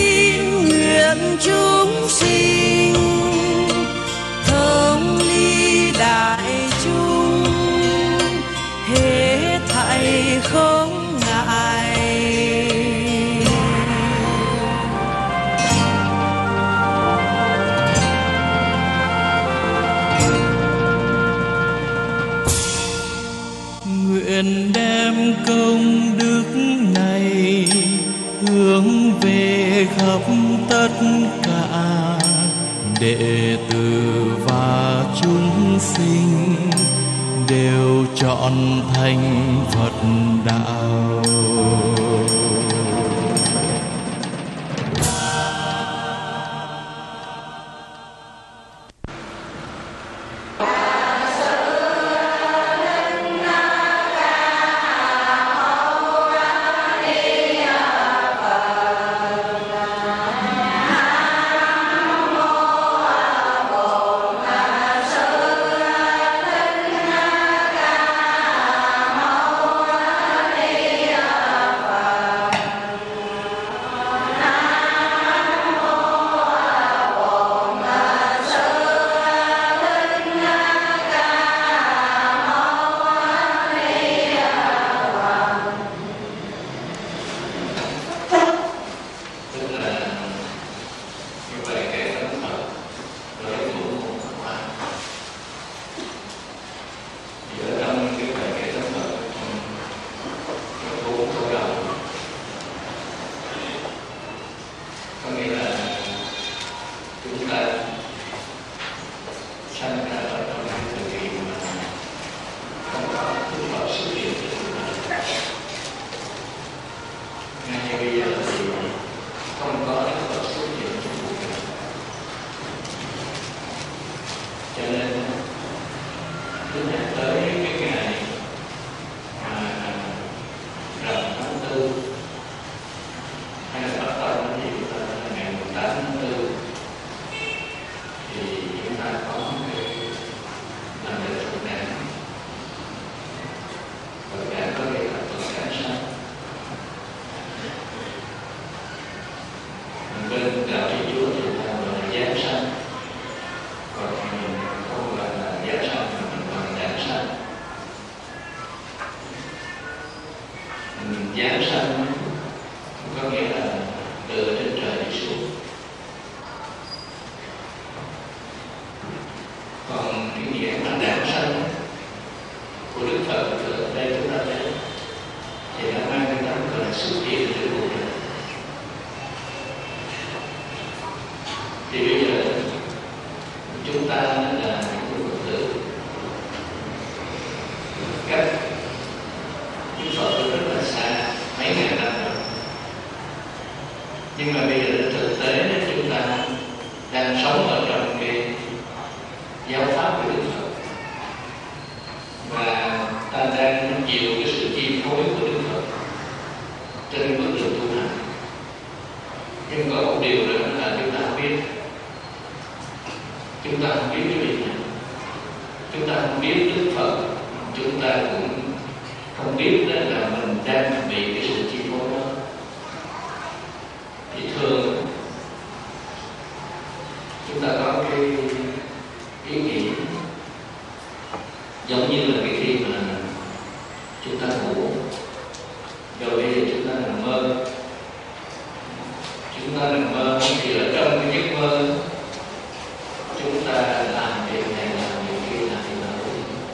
xin nguyện chúng sinh thống ly đại chúng, hết thảy không ngại. Nguyện đem công đức này hướng về khắp tất cả đệ tử và chúng sinh đều trọn thành Phật đạo. Giáng sanh có nghĩa là từ trên trời đi xuống. Còn cái nghĩa mà đản sanh của Đức Phật ở đây chúng ta thấy thì đã mang cái tấm gọi là xuất hiện từ cuộc đời. Thì bây giờ chúng ta là những Phật tử cách Đức Phật rất là xa, mấy ngàn năm rồi. Nhưng mà bây giờ thực tế chúng ta đang sống ở trong cái giáo pháp của Đức Phật, và ta đang chịu cái sự chi phối của Đức Phật trên bước đường tu hành. Nhưng có một điều nữa là chúng ta không biết. Chúng ta không biết cái việc này. Chúng ta không biết Đức Phật, chúng ta cũng không biết đó là mình đang bị cái sự chi phối đó. Thì thường chúng ta có cái ý nghĩ giống như là cái khi mà chúng ta ngủ, rồi bây giờ chúng ta nằm mơ. Chúng ta nằm mơ thì ở trong cái giấc mơ chúng ta làm việc này làm việc kia làm việc đó.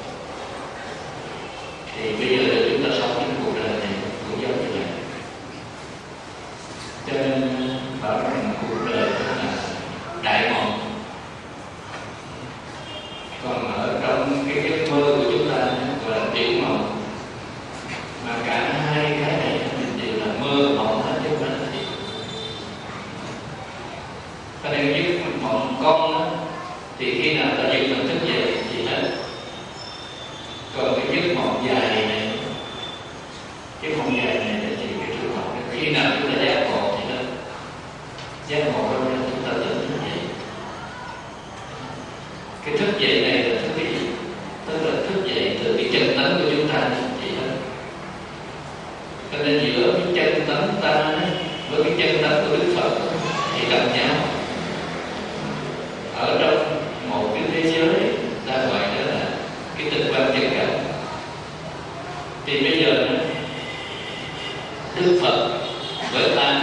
Thì bây giờ chúng ta sống trong cuộc đời này cũng giống như vậy. Cho nên bảo rằng cuộc đời là đại mộng. Còn ở trong cái giấc mơ của chúng ta gọi là tiểu mộng. Mà cả hai cái này mình đều là mơ mộng hết chứ không phải là thiệt. Cho nên giấc mộng con đó, thì khi nào ta giật mình thức dậy thì hết. Còn cái giấc mộng dài này, cái mộng dài này thì cái trường hợp khi nào chúng ta giác ngộ thì hết. Giác ngộ rồi chúng ta tỉnh thức dậy. Cái thức dậy này là thức cái gì? Tức là thức dậy từ cái chân tánh của chúng ta thì hết. Cho nên giữa cái chân tánh ta với cái chân tánh của Đức Phật cạnh nhau ở trong một cái thế giới ta gọi đó là cái tình quan chân cảnh. Thì bây giờ Đức Phật với ta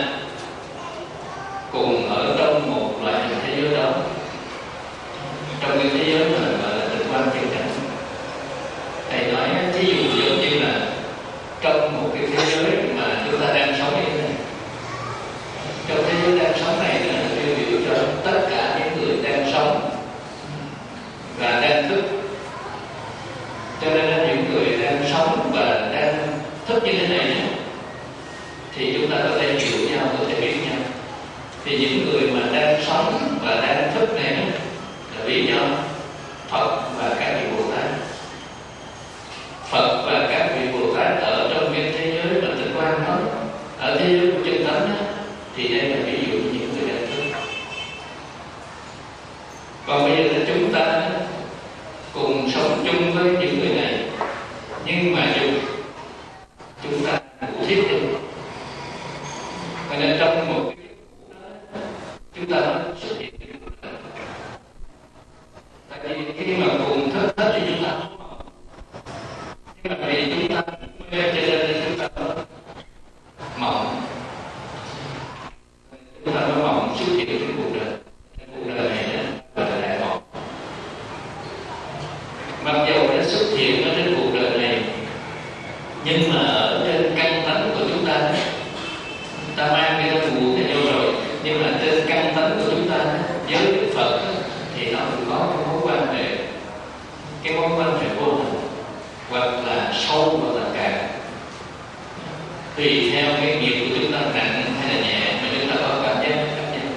cùng ở trong một loại hình thế giới đó, trong cái thế giới mà gọi là tình quan chân cảnh. Thầy nói thí dụ giống như là trong một cái thế giới mà chúng ta đang sống như thế này, trong thế giới đang sống này là tiêu biểu cho tất cả những người đang sống và đang thức. Cho nên là những người đang sống và đang thức như thế này thì chúng ta có thể hiểu nhau, có thể biết nhau. Thì những người mà đang sống và đang thức này là ví nhau Phật và các vị Bồ Tát. Phật và các vị Bồ Tát ở trong cái thế giới mà tinh quan đó, ở thế giới của chân tánh đó, thì đây là ví dụ như những người đang thức. Còn bây giờ là chúng ta cùng sống chung với những người này, nhưng mà chúng ta cụ thiết được. Cho nên trong một cái chúng ta xuất hiện. Tại vì khi mà cùng thức hết thì chúng ta nhưng mà vì chúng ta mê cho nên chúng ta mộng. Chúng ta mới mộng xuất hiện trên cuộc đời. Cuộc đời này đó là đại mộng. Mặc dù đã xuất hiện ở trên cuộc đời này, nhưng mà ở trên căn tánh của chúng ta mang cái đó ngủ cái vô rồi, nhưng mà trên căn tánh của chúng ta với Đức Phật thì nó cũng có cái mối quan hệ, cái mối quan hệ vô hình, hoặc là sâu hoặc là cạn, tùy theo cái nghiệp của chúng ta nặng hay là nhẹ mà chúng ta có cảm giác khác nhau.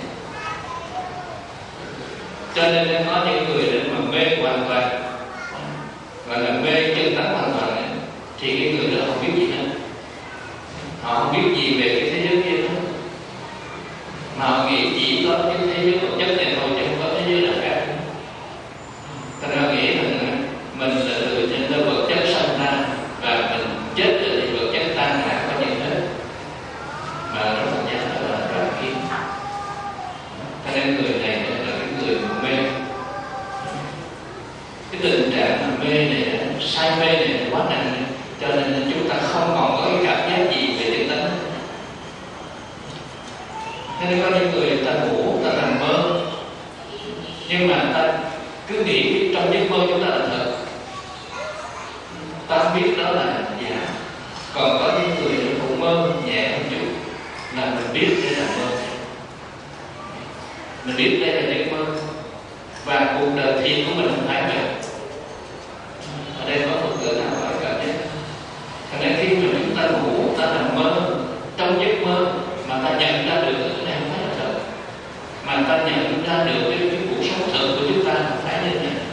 Cho nên có những người để mà mê hoàn toàn, gọi là mê chân tánh hoàn toàn ấy, thì cái người đó không biết gì hết. Họ không biết gì về cái thế giới kia hết, mà họ nghĩ chỉ có cái thế giới vật chất này thôi, chứ không có thế giới nào khác. Cho nên họ nghĩ rằng mình là từ trên nơi vật chất sinh ra và mình chết rồi thì vật chất tan rã có như thế, mà nó thật ra là rất kiến. Cho nên người này là cái người mê. Cái tình trạng mà mê này, say mê này quá nặng, cho nên chúng ta không còn có cái cảm giác gì về chân tánh. Nên có những người ta ngủ, ta nằm mơ, nhưng mà ta cứ nghĩ trong giấc mơ chúng ta là thật, ta biết đó là giả. Còn có những người cũng mơ nhẹ một chút là mình biết đây là mơ, mình biết đây là giấc mơ, và cuộc đời thiền của mình không phải vậy. Ở đây có một người nào hỏi cảm giác. Cho nên khi mà chúng ta ngủ, ta nằm mơ, trong giấc mơ mà ta nhận ra được cái này không phải là thật, mà ta nhận ra được cái cuộc sống thật của chúng ta không phải như thế này.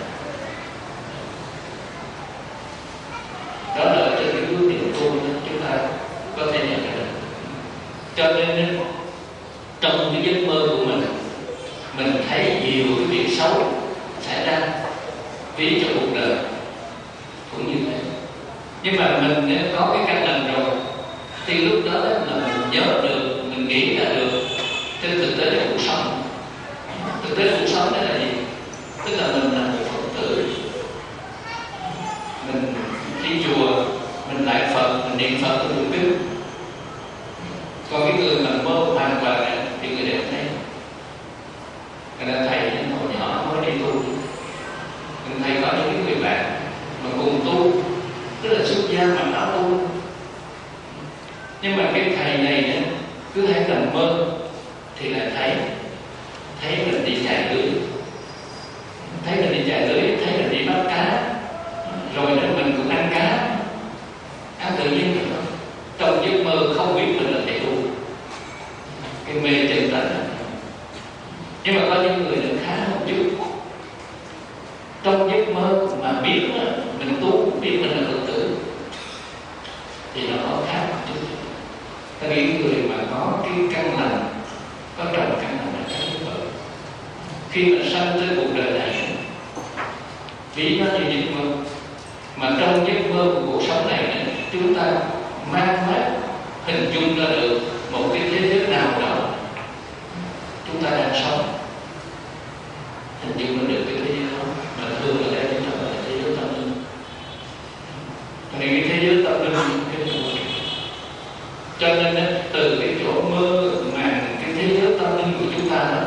Đó là ở trên cái bước niệm tu chúng ta có thể nhận ra được. Cho nên trong cái giấc mơ của mình thấy nhiều cái việc xấu xảy ra ví cho cuộc đời cũng như thế. Nhưng mà mình nếu có cái căn lành rồi thì lúc đó là mình nhớ được, mình nghĩ ra được. Trên thực tế là cuộc sống. Thực tế cuộc sống đó là gì? Tức là mình là một Phật tử, mình đi chùa, mình lại Phật, mình niệm Phật, mình biết. Còn cái người mà mơ hoàn toàn này thì người đều thấy. Cho nên thầy hồi nhỏ mới đi tu, thầy có những người bạn mà cùng tu, tức là xuất gia mà áo tu. Nhưng mà cái thầy này cứ hay nằm mơ thì lại thấy mình đi chài lưới, thấy mình đi chài lưới, thấy mình đi bắt cá, rồi đó mình cũng ăn cá, ăn tự nhiên rồi đó. Trong giấc mơ không biết mình là thầy tu, cái mê chân tánh. Nhưng mà có những người được khá một chút, trong giấc mơ mà biết mình tu, biết mình là Phật tử thì nó có khác một chút. Ta nghĩ người mà có cái căn lành, có trồng căn lành là khác như vậy. Khi mà sanh tới cuộc đời này, ví nó như giấc mơ, mà trong giấc mơ của cuộc sống này chúng ta mang mát hình dung ra được một cái thế giới nào đó, chúng ta đang sống, hình dung nó được cái thế giới đó, mà thường là đây chúng ta gọi là thế giới tâm linh. Cho nên cái thế giới tâm linh cho nên từ cái chỗ mơ màng cái thế giới tâm linh của chúng ta đó,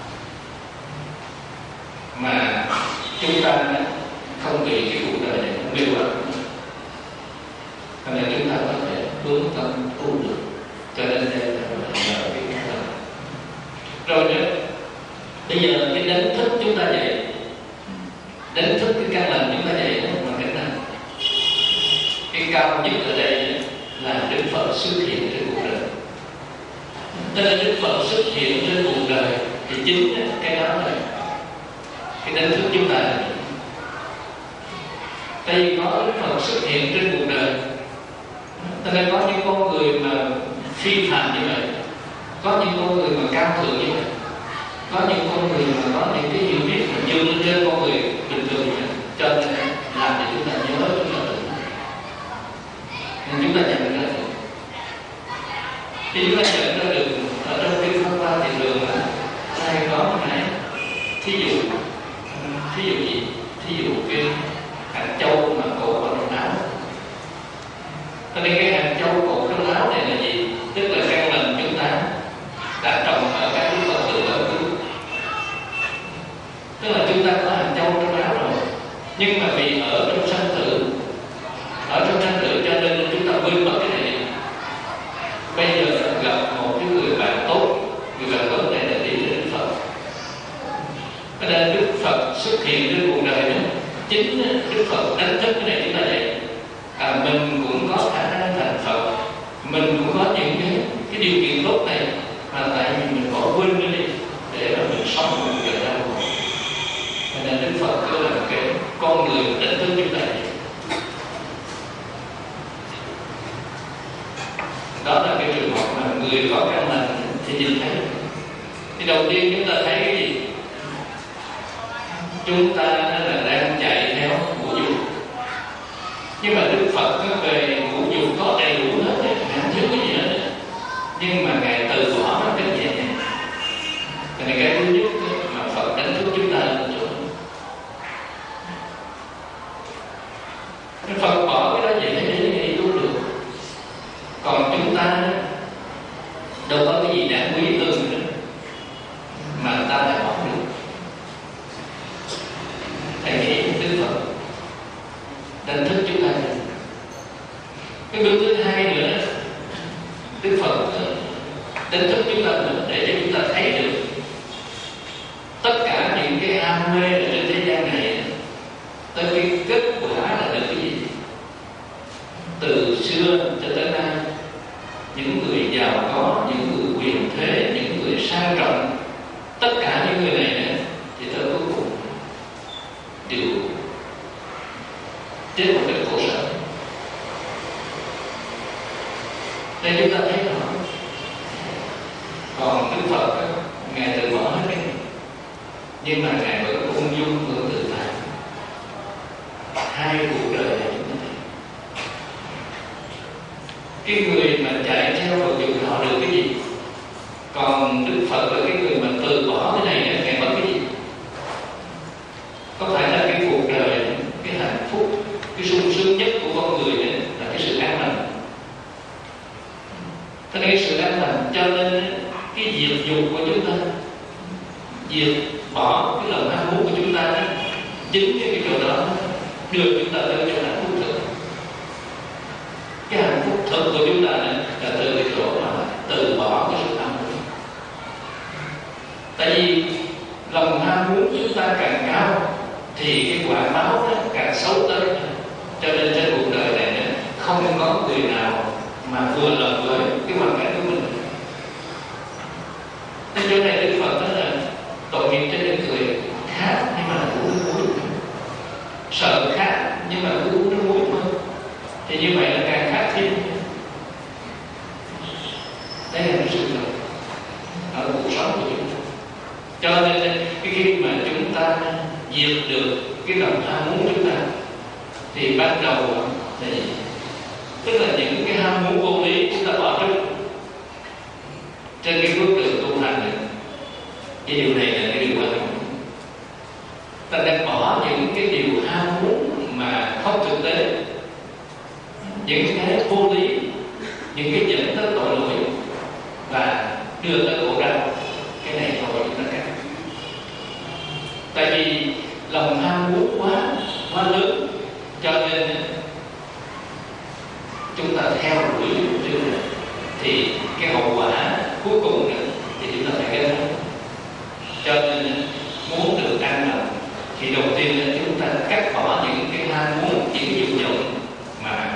mà chúng ta không bị cái cuộc đời này mê hoặc, cho nên chúng ta có thể hướng tâm tu được. Cho nên đây là nhờ cái căn lành. Rồi nữa, bây giờ cái đánh thức chúng ta dậy, đánh thức cái căn lành chúng ta dậy đó bằng cách nào? Cái cao nhất ở đây là Đức Phật xuất hiện trên cuộc đời. Tức là Đức Phật xuất hiện trên cuộc đời thì chính cái đó là cái đánh thức chúng ta. Tại vì có Đức Phật xuất hiện trên cuộc đời, cho nên có những con người mà phi phàm như vậy, có những con người mà cao thượng như vậy, có những con người mà có những cái hiểu biết mà vượt lên trên con người bình thường như vậy. Cho nên làm để chúng ta nhớ chúng ta tự, nên chúng ta nhận ra được. Khi chúng ta nhận ra được ở trong kinh Pháp Hoa Thiền Đường hay có một cái thí dụ gì? Thí dụ cái hạt châu mà cột vào trong áo. Cho nên cái hạt châu cột trong áo này là gì? Tức là căn lành chúng ta đã trồng ở các Đức Phật tử quá khứ. Tức là chúng ta có hạt châu trong áo rồi, nhưng mà vì ở trong sanh tử cho nên chúng ta quên mất cái này đi. Bây giờ gặp một cái người bạn tốt, người bạn tốt này là đi đến Đức Phật. Cho nên Đức Phật xuất hiện trên cuộc đời nữa, chính Đức Phật đánh thức cái này chúng ta dậy. Mình cũng có khả năng thành Phật, mình cũng có những cái điều kiện tốt này, mà tại vì mình bỏ quên nó đi để mà mình sống một cuộc đời đau khổ. Cho nên Đức Phật cứ là cái con người đánh thức chúng ta dậy. Đó là cái trường hợp mà người có căn lành thì nhìn thấy. Thì đầu tiên chúng ta thấy cái gì? Chúng ta là đang chạy theo ngũ dục. Nhưng mà Đức Phật về ngũ dục có đầy đủ hết, không thiếu cái gì hết. Nhưng mà Ngài từ bỏ nó cách nhẹ nhàng. Cho nên cái thứ nhất mà Phật đánh thức chúng ta là chỗ Phật bỏ cái đó vậy để nghĩ tu được. Còn chúng ta đâu có cái gì đáng quý hơn nữa mà ta lại bỏ được. Thầy nghĩ Đức Phật đánh thức chúng ta. Cái bước thứ hai nữa, Đức Phật đánh thức chúng ta nữa để cho chúng ta thấy được tất cả những cái ham mê ở trên thế gian này, tới cái kết quả là được cái gì? Từ xưa cho tới nay, những người giàu có, những người quyền thế, những người sang trọng, tất cả những người này nữa, thì tới cuối cùng đều chết một cái khổ sở. Nên chúng ta thấy rõ. Còn Đức Phật Ngài từ bỏ hết cái này, nhưng mà Ngài vẫn ung dung, vẫn tự tại. Hai cuộc đời này chúng ta thấy. Cái người mà chạy theo vào dục họ được cái gì? Còn Đức Phật là cái người mà từ bỏ cái này, Ngài mất cái gì? Có phải là cái cuộc đời, cái hạnh phúc, cái sung sướng nhất của con người này là cái sự an lành. Cho nên cái sự an lành, cho nên cái diệt dục của chúng ta, diệt bỏ cái lòng ham muốn của chúng ta, chính cái chỗ đó đưa chúng ta tới chỗ hạnh phúc thực. Cái hạnh phúc thực của chúng ta là từ cái chỗ mà từ bỏ cái sự ham muốn. Tại vì lòng ham muốn chúng ta càng cao thì cái quả báo đó càng xấu tới. Cho nên trên cuộc đời này không có người nào mà vừa lòng với cái hoàn cảnh của mình. Nên chỗ này Đức Phật nói là tội nghiệp cho những người khác nhưng mà uống nước muối, sợ khác nhưng mà cứ uống nước muối thôi, thì như vậy là càng khác thêm. Đây là cái sự thật ở cuộc sống của chúng ta. Cho nên cái khi mà chúng ta diệt được cái lòng ham muốn chúng ta, thì ban đầu thì tức là những cái ham muốn vô lý chúng ta bỏ trước trên cái bước đường tu hành này, Cái điều này là cái điều quan trọng. Ta đang bỏ những cái điều ham muốn mà không thực tế, những cái vô lý, những cái dẫn tới tội lỗi và đưa tới khổ đau. Cái này thôi chúng ta cắt. Tại vì lòng ham muốn quá lớn, cho nên chúng ta theo đuổi điều này, thì cái hậu quả cuối cùng này, thì chúng ta phải gánh vác. Cho nên muốn được an lành thì đầu tiên là chúng ta cắt bỏ những cái ham muốn, những cái dục vọng mà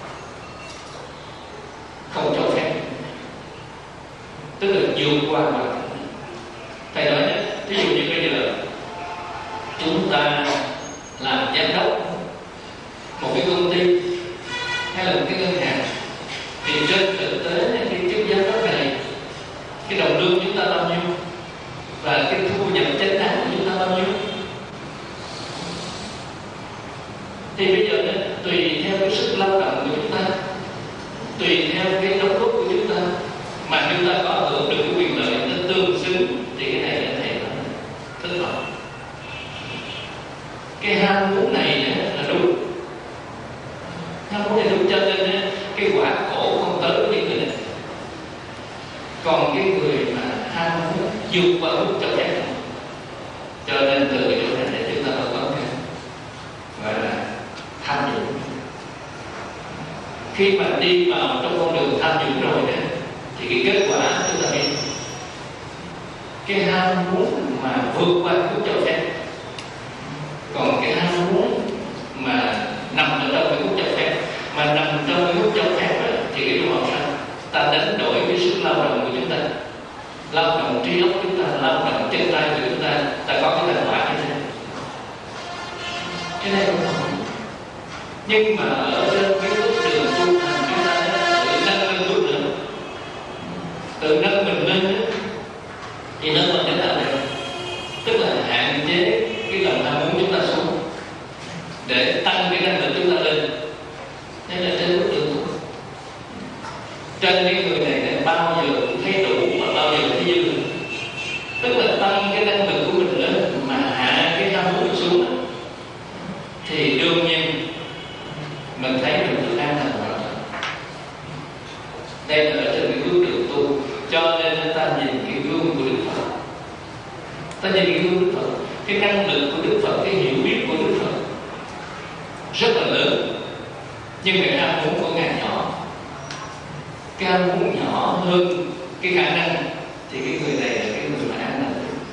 không cho phép, tức là vượt qua mà. Thầy nói ví dụ như bây giờ chúng ta làm giám đốc một cái công ty hay là một cái ngân hàng, thì trên thực tế cái chức giám đốc này, cái đồng lương chúng ta bao nhiêu và cái thu nhập chính đáng của chúng ta bao nhiêu, thì bây giờ tùy theo cái sức lao động của chúng ta, tùy theo cái đóng góp của chúng ta mà chúng ta có hưởng được cái quyền lợi nó tương xứng, thì cái này là thầy thích hợp. Cái ham muốn này là đúng, ham muốn này đúng, cho nên cái quả khổ không tới với những người này. Còn cái người mà ham muốn vượt qua mức cho phép, cho nên từ cái chỗ này để chúng ta có cái gọi là tham nhũng. Khi mà đi vào trong con đường tham nhũng rồi đó, thì cái kết quả chúng ta biết cái ham muốn mà vượt qua mức cho phép. Còn cái ham muốn mà nằm ở trong cái mức cho phép, mà nằm trong cái mức cho phép đó, thì cái điều học sao? Ta đánh đổi cái sức lao động của chúng ta, lao động trí óc chúng ta, lao động chân tay của chúng ta, ta có cái thành quả như thế. Cái này không phải. Nhưng mà ở trên cái bước đường tu hành chúng ta tự nâng lên bước nữa, tự nâng mình lên, thì nâng mình đến đâu này? Tức là hạn chế cái lòng ham muốn chúng ta xuống, để tăng cái năng lực chúng ta lên. Đây là trên bước đường tu. Trên cái người này bao giờ cũng thấy đủ và bao giờ thấy dư. Tức là tăng cái năng lực của mình lên mà hạ cái ham muốn xuống, thì đương nhiên mình thấy mình được an lành hoàn toàn. Đây là ở trên cái bước đường tu. Cho nên ta nhìn cái gương của Đức Phật, ta nhìn cái gương Đức Phật, cái năng lực của Đức Phật, cái hiểu biết của Đức Phật rất là lớn, nhưng cái ham muốn của Ngài nhỏ. Cái ham muốn nhỏ hơn cái khả năng, thì cái người này là cái người mà an lành.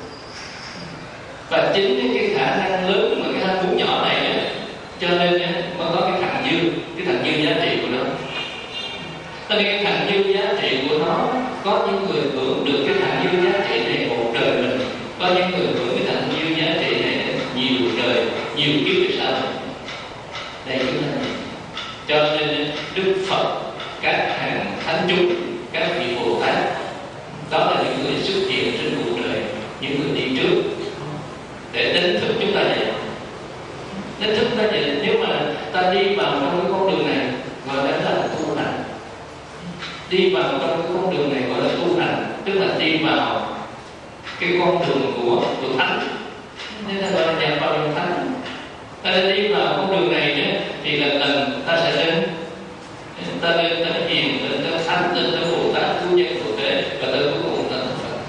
Và chính cái khả năng lớn mà cái ham muốn nhỏ này đó, cho nên mới có cái thằng dư giá trị của nó. Cho nên cái thằng dư giá trị của nó, có những người hưởng được cái thằng dư giá trị này một đời mình, có những người hưởng cái thằng dư giá trị này nhiều đời, nhiều kiếp về sau. Đây chúng ta nhìn. Cho nên Đức Phật, các hàng thánh chúng, các vị Bồ Tát, đó là những người xuất hiện trên cuộc đời, những người đi trước để đánh thức chúng ta dậy. Đánh thức ta dậy. Nếu mà ta đi vào trong cái con đường này, gọi là tu hành. Đi vào trong cái con đường này gọi là tu hành, tức là đi vào cái con đường của thánh, nên là gọi là nhập vào đường thánh. Ta đi vào con đường này nhé, thì lần lần ta sẽ đến, ta lên tới hiền, lên tới thánh, lên tới Bồ Tát, cứu nhân Bồ Tát, và tới cuối cùng ta thành Phật.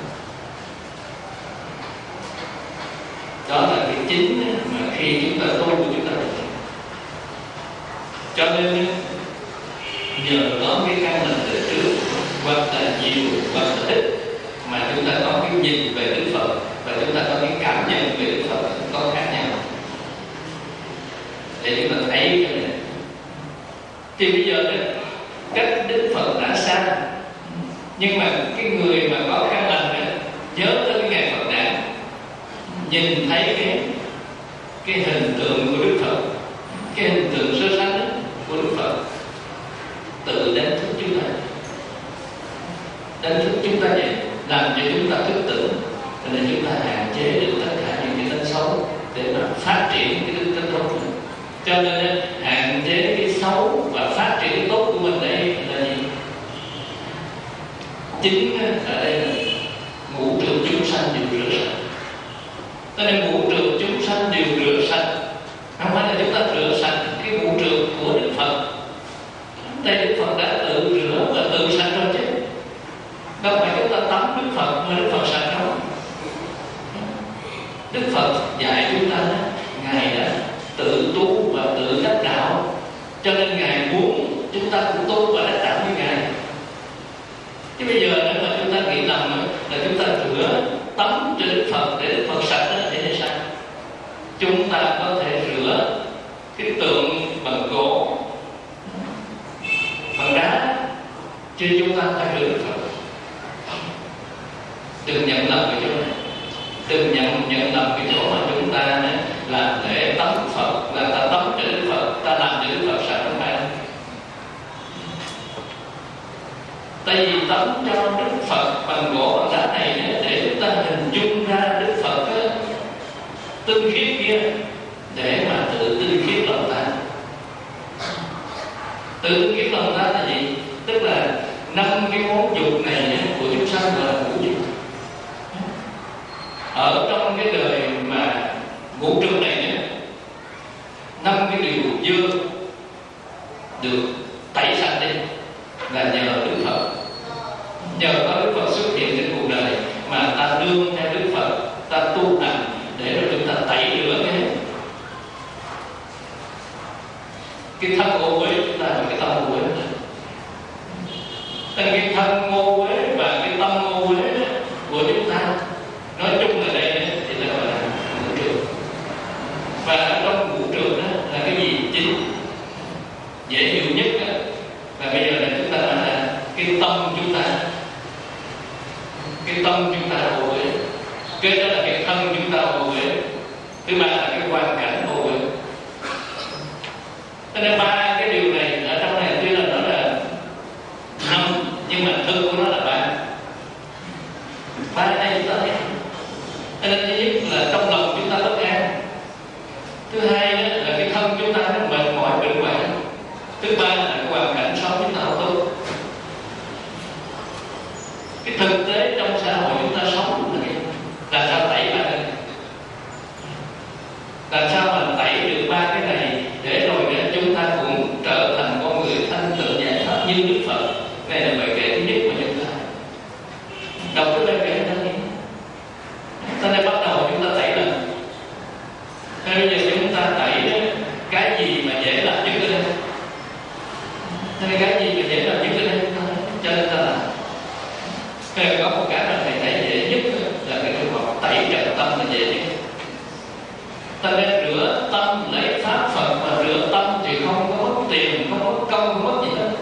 Đó là cái chính mà khi chúng ta tu của chúng ta được. Cho nên nhờ có cái căn lành từ trước, hoặc là nhiều, hoặc là ít, mà chúng ta có cái nhìn về Đức Phật, và chúng ta có cái cảm nhận về Đức Phật có khác nhau, để chúng ta thấy cái này. Thì bây giờ cách Đức Phật đã xa, nhưng mà cái người mà có căn lành đó, nhớ tới cái ngày Phật đản, nhìn thấy cái hình tượng của Đức Phật, cái hình tượng sơ sanh của Đức Phật, tự đánh thức chúng ta, đánh thức chúng ta vậy, làm cho chúng ta thức tỉnh, để chúng ta hạn chế được tất cả những cái tính xấu để mà phát triển cái đức tính tốt. Cho nên hạn chế cái xấu và phát triển cái tốt của mình đây là gì? Chính ở đây là ngũ trường chúng sanh rửa sạch. Cho nên vũ trường chúng sanh đều rửa sạch. Không phải là chúng ta rửa sạch cái vũ trường của Đức Phật. Đây Đức Phật đã tự rửa và tự sạch rồi chứ. Đâu phải chúng ta tắm Đức Phật mà Đức Phật sạch đâu. Đức Phật dạy chúng ta Ngài đã tự tu và tự đắc đạo, cho nên Ngài muốn chúng ta cũng tu và đắc đạo như Ngài. Chứ bây giờ nếu mà chúng ta nghĩ lầm là chúng ta rửa tắm cho Đức Phật để Đức Phật sạch đó, thì để sao? Chúng ta có thể rửa cái tượng bằng gỗ, bằng đá, chứ chúng ta phải rửa Đức Phật. Đừng nhận lầm cái chỗ này. Đừng nhận lầm cái chỗ mà chúng ta làm lễ tắm Phật, là ta tắm cho Đức Phật, ta làm cho Đức Phật sạch, không phải đâu. Tại vì tắm cho Đức Phật bằng gỗ bằng đá này để chúng ta hình dung ra Đức Phật tinh khiết kia, để mà tự tinh khiết lòng ta. Tự tinh khiết lòng ta là gì? Tức là 5 cái món dục này của chúng sanh gọi là ngũ dục. Ở trong cái đời mà ngũ trường này 5 cái điều dơ được tẩy sạch đi là nhờ Đức Phật. Nhờ có Đức Phật xuất hiện trên cuộc đời mà ta đương theo Đức Phật, ta tu hành để rồi chúng ta tẩy rửa cái thân ô uế chúng ta và cái tâm ô uế. Cái thân ô uế và cái tâm ô uế của chúng ta nói chung là đây thì là gọi là ngũ trường. Và ở trong ngũ trường đó là cái gì chính dễ hiểu nhất đó, và bây giờ là chúng ta nói là cái tâm chúng ta, cái tâm chúng ta ô uế. Cái đó là cái thân chúng ta ô uế. Thứ ba là cái hoàn cảnh ô uế. Cho nên 3 cái điều này ở trong này tuy là nó là 5 nhưng mà thực của nó là 3. 3 đây chúng ta thấy. Cho nên thứ nhất là trong lòng chúng ta bất an. Thứ hai là cái thân chúng ta nó mệt mỏi bệnh hoạn. Thứ ba là cái hoàn cảnh sống chúng ta không tốt. Cái thực tế trong xã hội chúng ta sống là sao tẩy 3 cái này? Làm sao mà tẩy được 3 cái này để rồi chúng ta cũng trở thành con người thanh tịnh giải thoát như Đức Phật? Đây là bài kệ thứ nhất mà chúng ta đọc cái bài kệ đó. Cho nên bắt đầu chúng ta tẩy lần. Bây giờ chúng ta tẩy cái gì mà dễ làm nhất ở đây? Thế cái gì mà dễ làm nhất ở đây? Cho nên ta làm. Có một cái mà thầy thấy dễ nhất là cái trường hợp tẩy trần tâm là dễ nhất. Ta nên rửa tâm lấy pháp Phật, mà rửa tâm thì không có mất tiền, không mất công, không mất gì hết.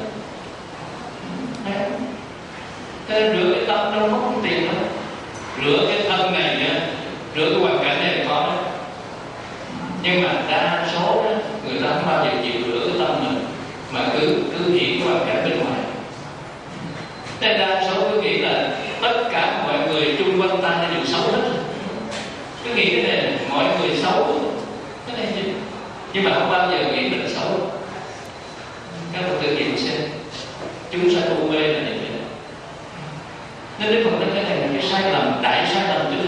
Ta nên rửa cái tâm đâu mất tiền đâu. Rửa cái thân này nữa, rửa cái hoàn cảnh này có đó. Nhưng mà đa số đó, người ta không bao giờ chịu rửa cái tâm mình, mà cứ nghĩ cái hoàn cảnh bên ngoài. Nên đa số cứ nghĩ là tất cả mọi người chung quanh ta đều xấu hết. Cứ nghĩ cái này mọi người xấu, cái này gì? Nhưng mà không bao giờ nghĩ mình xấu. Các bạn tự nghiệm xem, chúng sanh u mê là như vậy. Nên Đức Phật nói cái này là cái sai lầm, đại sai lầm chứ.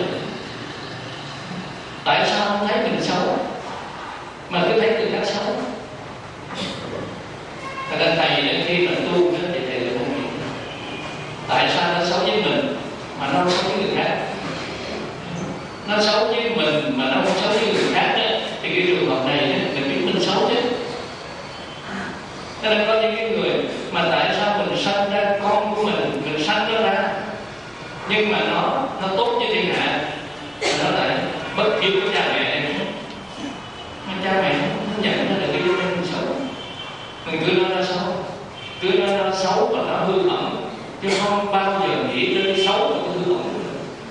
Tại sao không thấy mình xấu mà cứ thấy người khác xấu? Thật ra thầy đến khi mà tu thì thầy lại không nghĩ tại sao nó xấu với mình mà nó không xấu với người khác. Nó xấu với mình mà nó không xấu với người khác đó, thì cái trường hợp này mình biết mình xấu chứ. Cho nên có những cái người mà tại sao mình sanh ra con của mình sanh nó ra, nhưng mà nó tốt cho thiên hạ, nó lại bất hiếu của cha mẹ. Mà cha mẹ không nhận ra được cái điều mình xấu, mình cứ nói nó xấu, cứ nói nó xấu và nó hư hỏng, chứ không bao giờ nghĩ đến xấu và cái hư hỏng.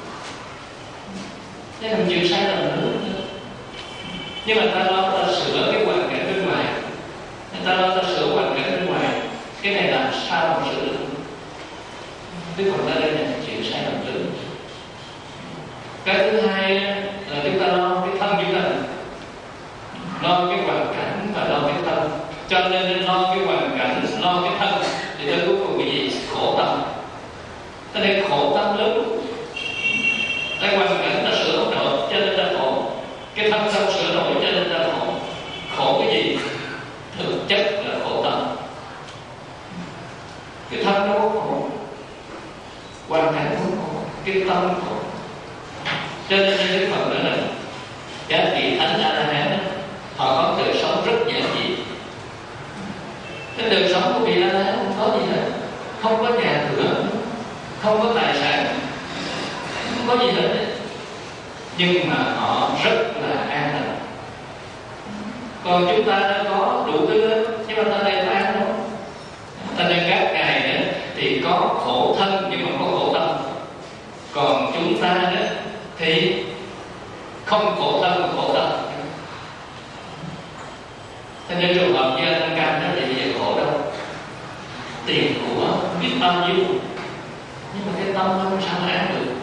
Thế làm chịu sai lầm nữa. Nhưng mà ta lo ta sửa cái hoàn cảnh bên ngoài, ta lo ta sửa hoàn cảnh bên ngoài, cái này làm sao mà sửa được? Đức Phật ở đây là chịu sai lầm lớn. Cái thứ hai là chúng ta lo cái thân chúng ta, lo cái hoàn cảnh và lo cái thân. Cho nên lo cái hoàn cảnh, lo cái thân thì tới cuối cùng cái gì? Khổ tâm. Cho nên khổ tâm lớn. Tại hoàn cảnh ta sửa không nổi cho nên ta khổ, cái thân không sửa nổi cho nên ta khổ. Khổ cái gì? Thực chất là khổ tâm. Cái thân nó có khổ, hoàn cảnh cũng khổ, cái tâm khổ. Cho nên cái phần đó là giá trị thánh A-la-hán, họ có đời sống rất giản dị. Cái đời sống của vị A-la-hán không có gì hết, không có nhà cửa, không có tài sản, không có gì hết, nhưng mà họ rất là an lành. Còn chúng ta đã có đủ thứ hết, nhưng mà ta đây có an đâu. Ta đây các ngài nữa thì có khổ thân nhưng mà có khổ tâm. Còn chúng ta đó thì không khổ thân mà khổ tâm. Thế nên trường hợp như anh Cam đó thì bây giờ khổ đâu, tiền của biết bao nhiêu, nhưng mà cái tâm nó không sao an được.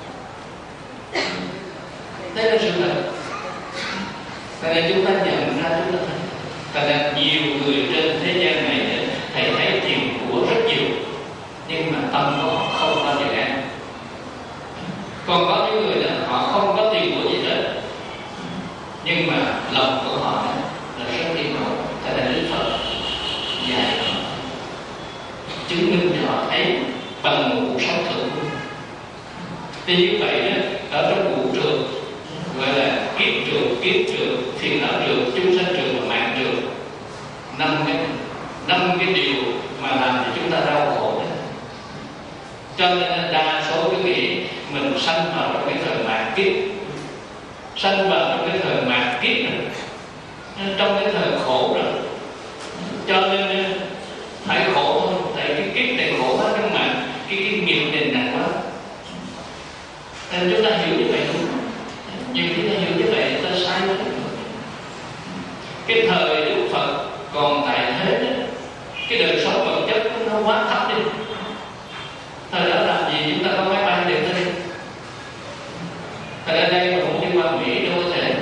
Đây là sự thật. Tại nên chúng ta nhận ra chúng ta thấy. Tại nên nhiều người trên thế gian này thầy thấy tiền của rất nhiều, nhưng mà tâm của họ không bao giờ an. Còn có những người là họ không có tiền của gì hết, nhưng mà lòng của họ là rất yên ổn. Tại nên Đức Phật dạy họ, chứng minh cho họ thấy bằng một cuộc sống thực. Thì như vậy đó, ở trong vũ trụ gọi là kiếp trường, phiền não trường, chúng sanh trường và mạng trường, năm cái điều mà làm cho chúng ta đau khổ đó. Cho nên đa số cái nghĩ mình sanh vào trong cái thời mạt kiếp, sanh vào trong cái thời mạt kiếp rồi, trong cái thời khổ rồi, cho nên phải khổ thôi. Tại cái kiếp này khổ quá, trong mạng cái nghiệp này nặng quá. Nên chúng ta hiểu như vậy đúng không? Nhưng chúng ta hiểu như vậy ta sai đó. Cái thời Đức Phật còn tại thế đó, cái đời sống vật chất nó quá thấp đi. Thời đó làm gì chúng ta có máy bay để tới. Thời đây mà muốn đi qua Mỹ đâu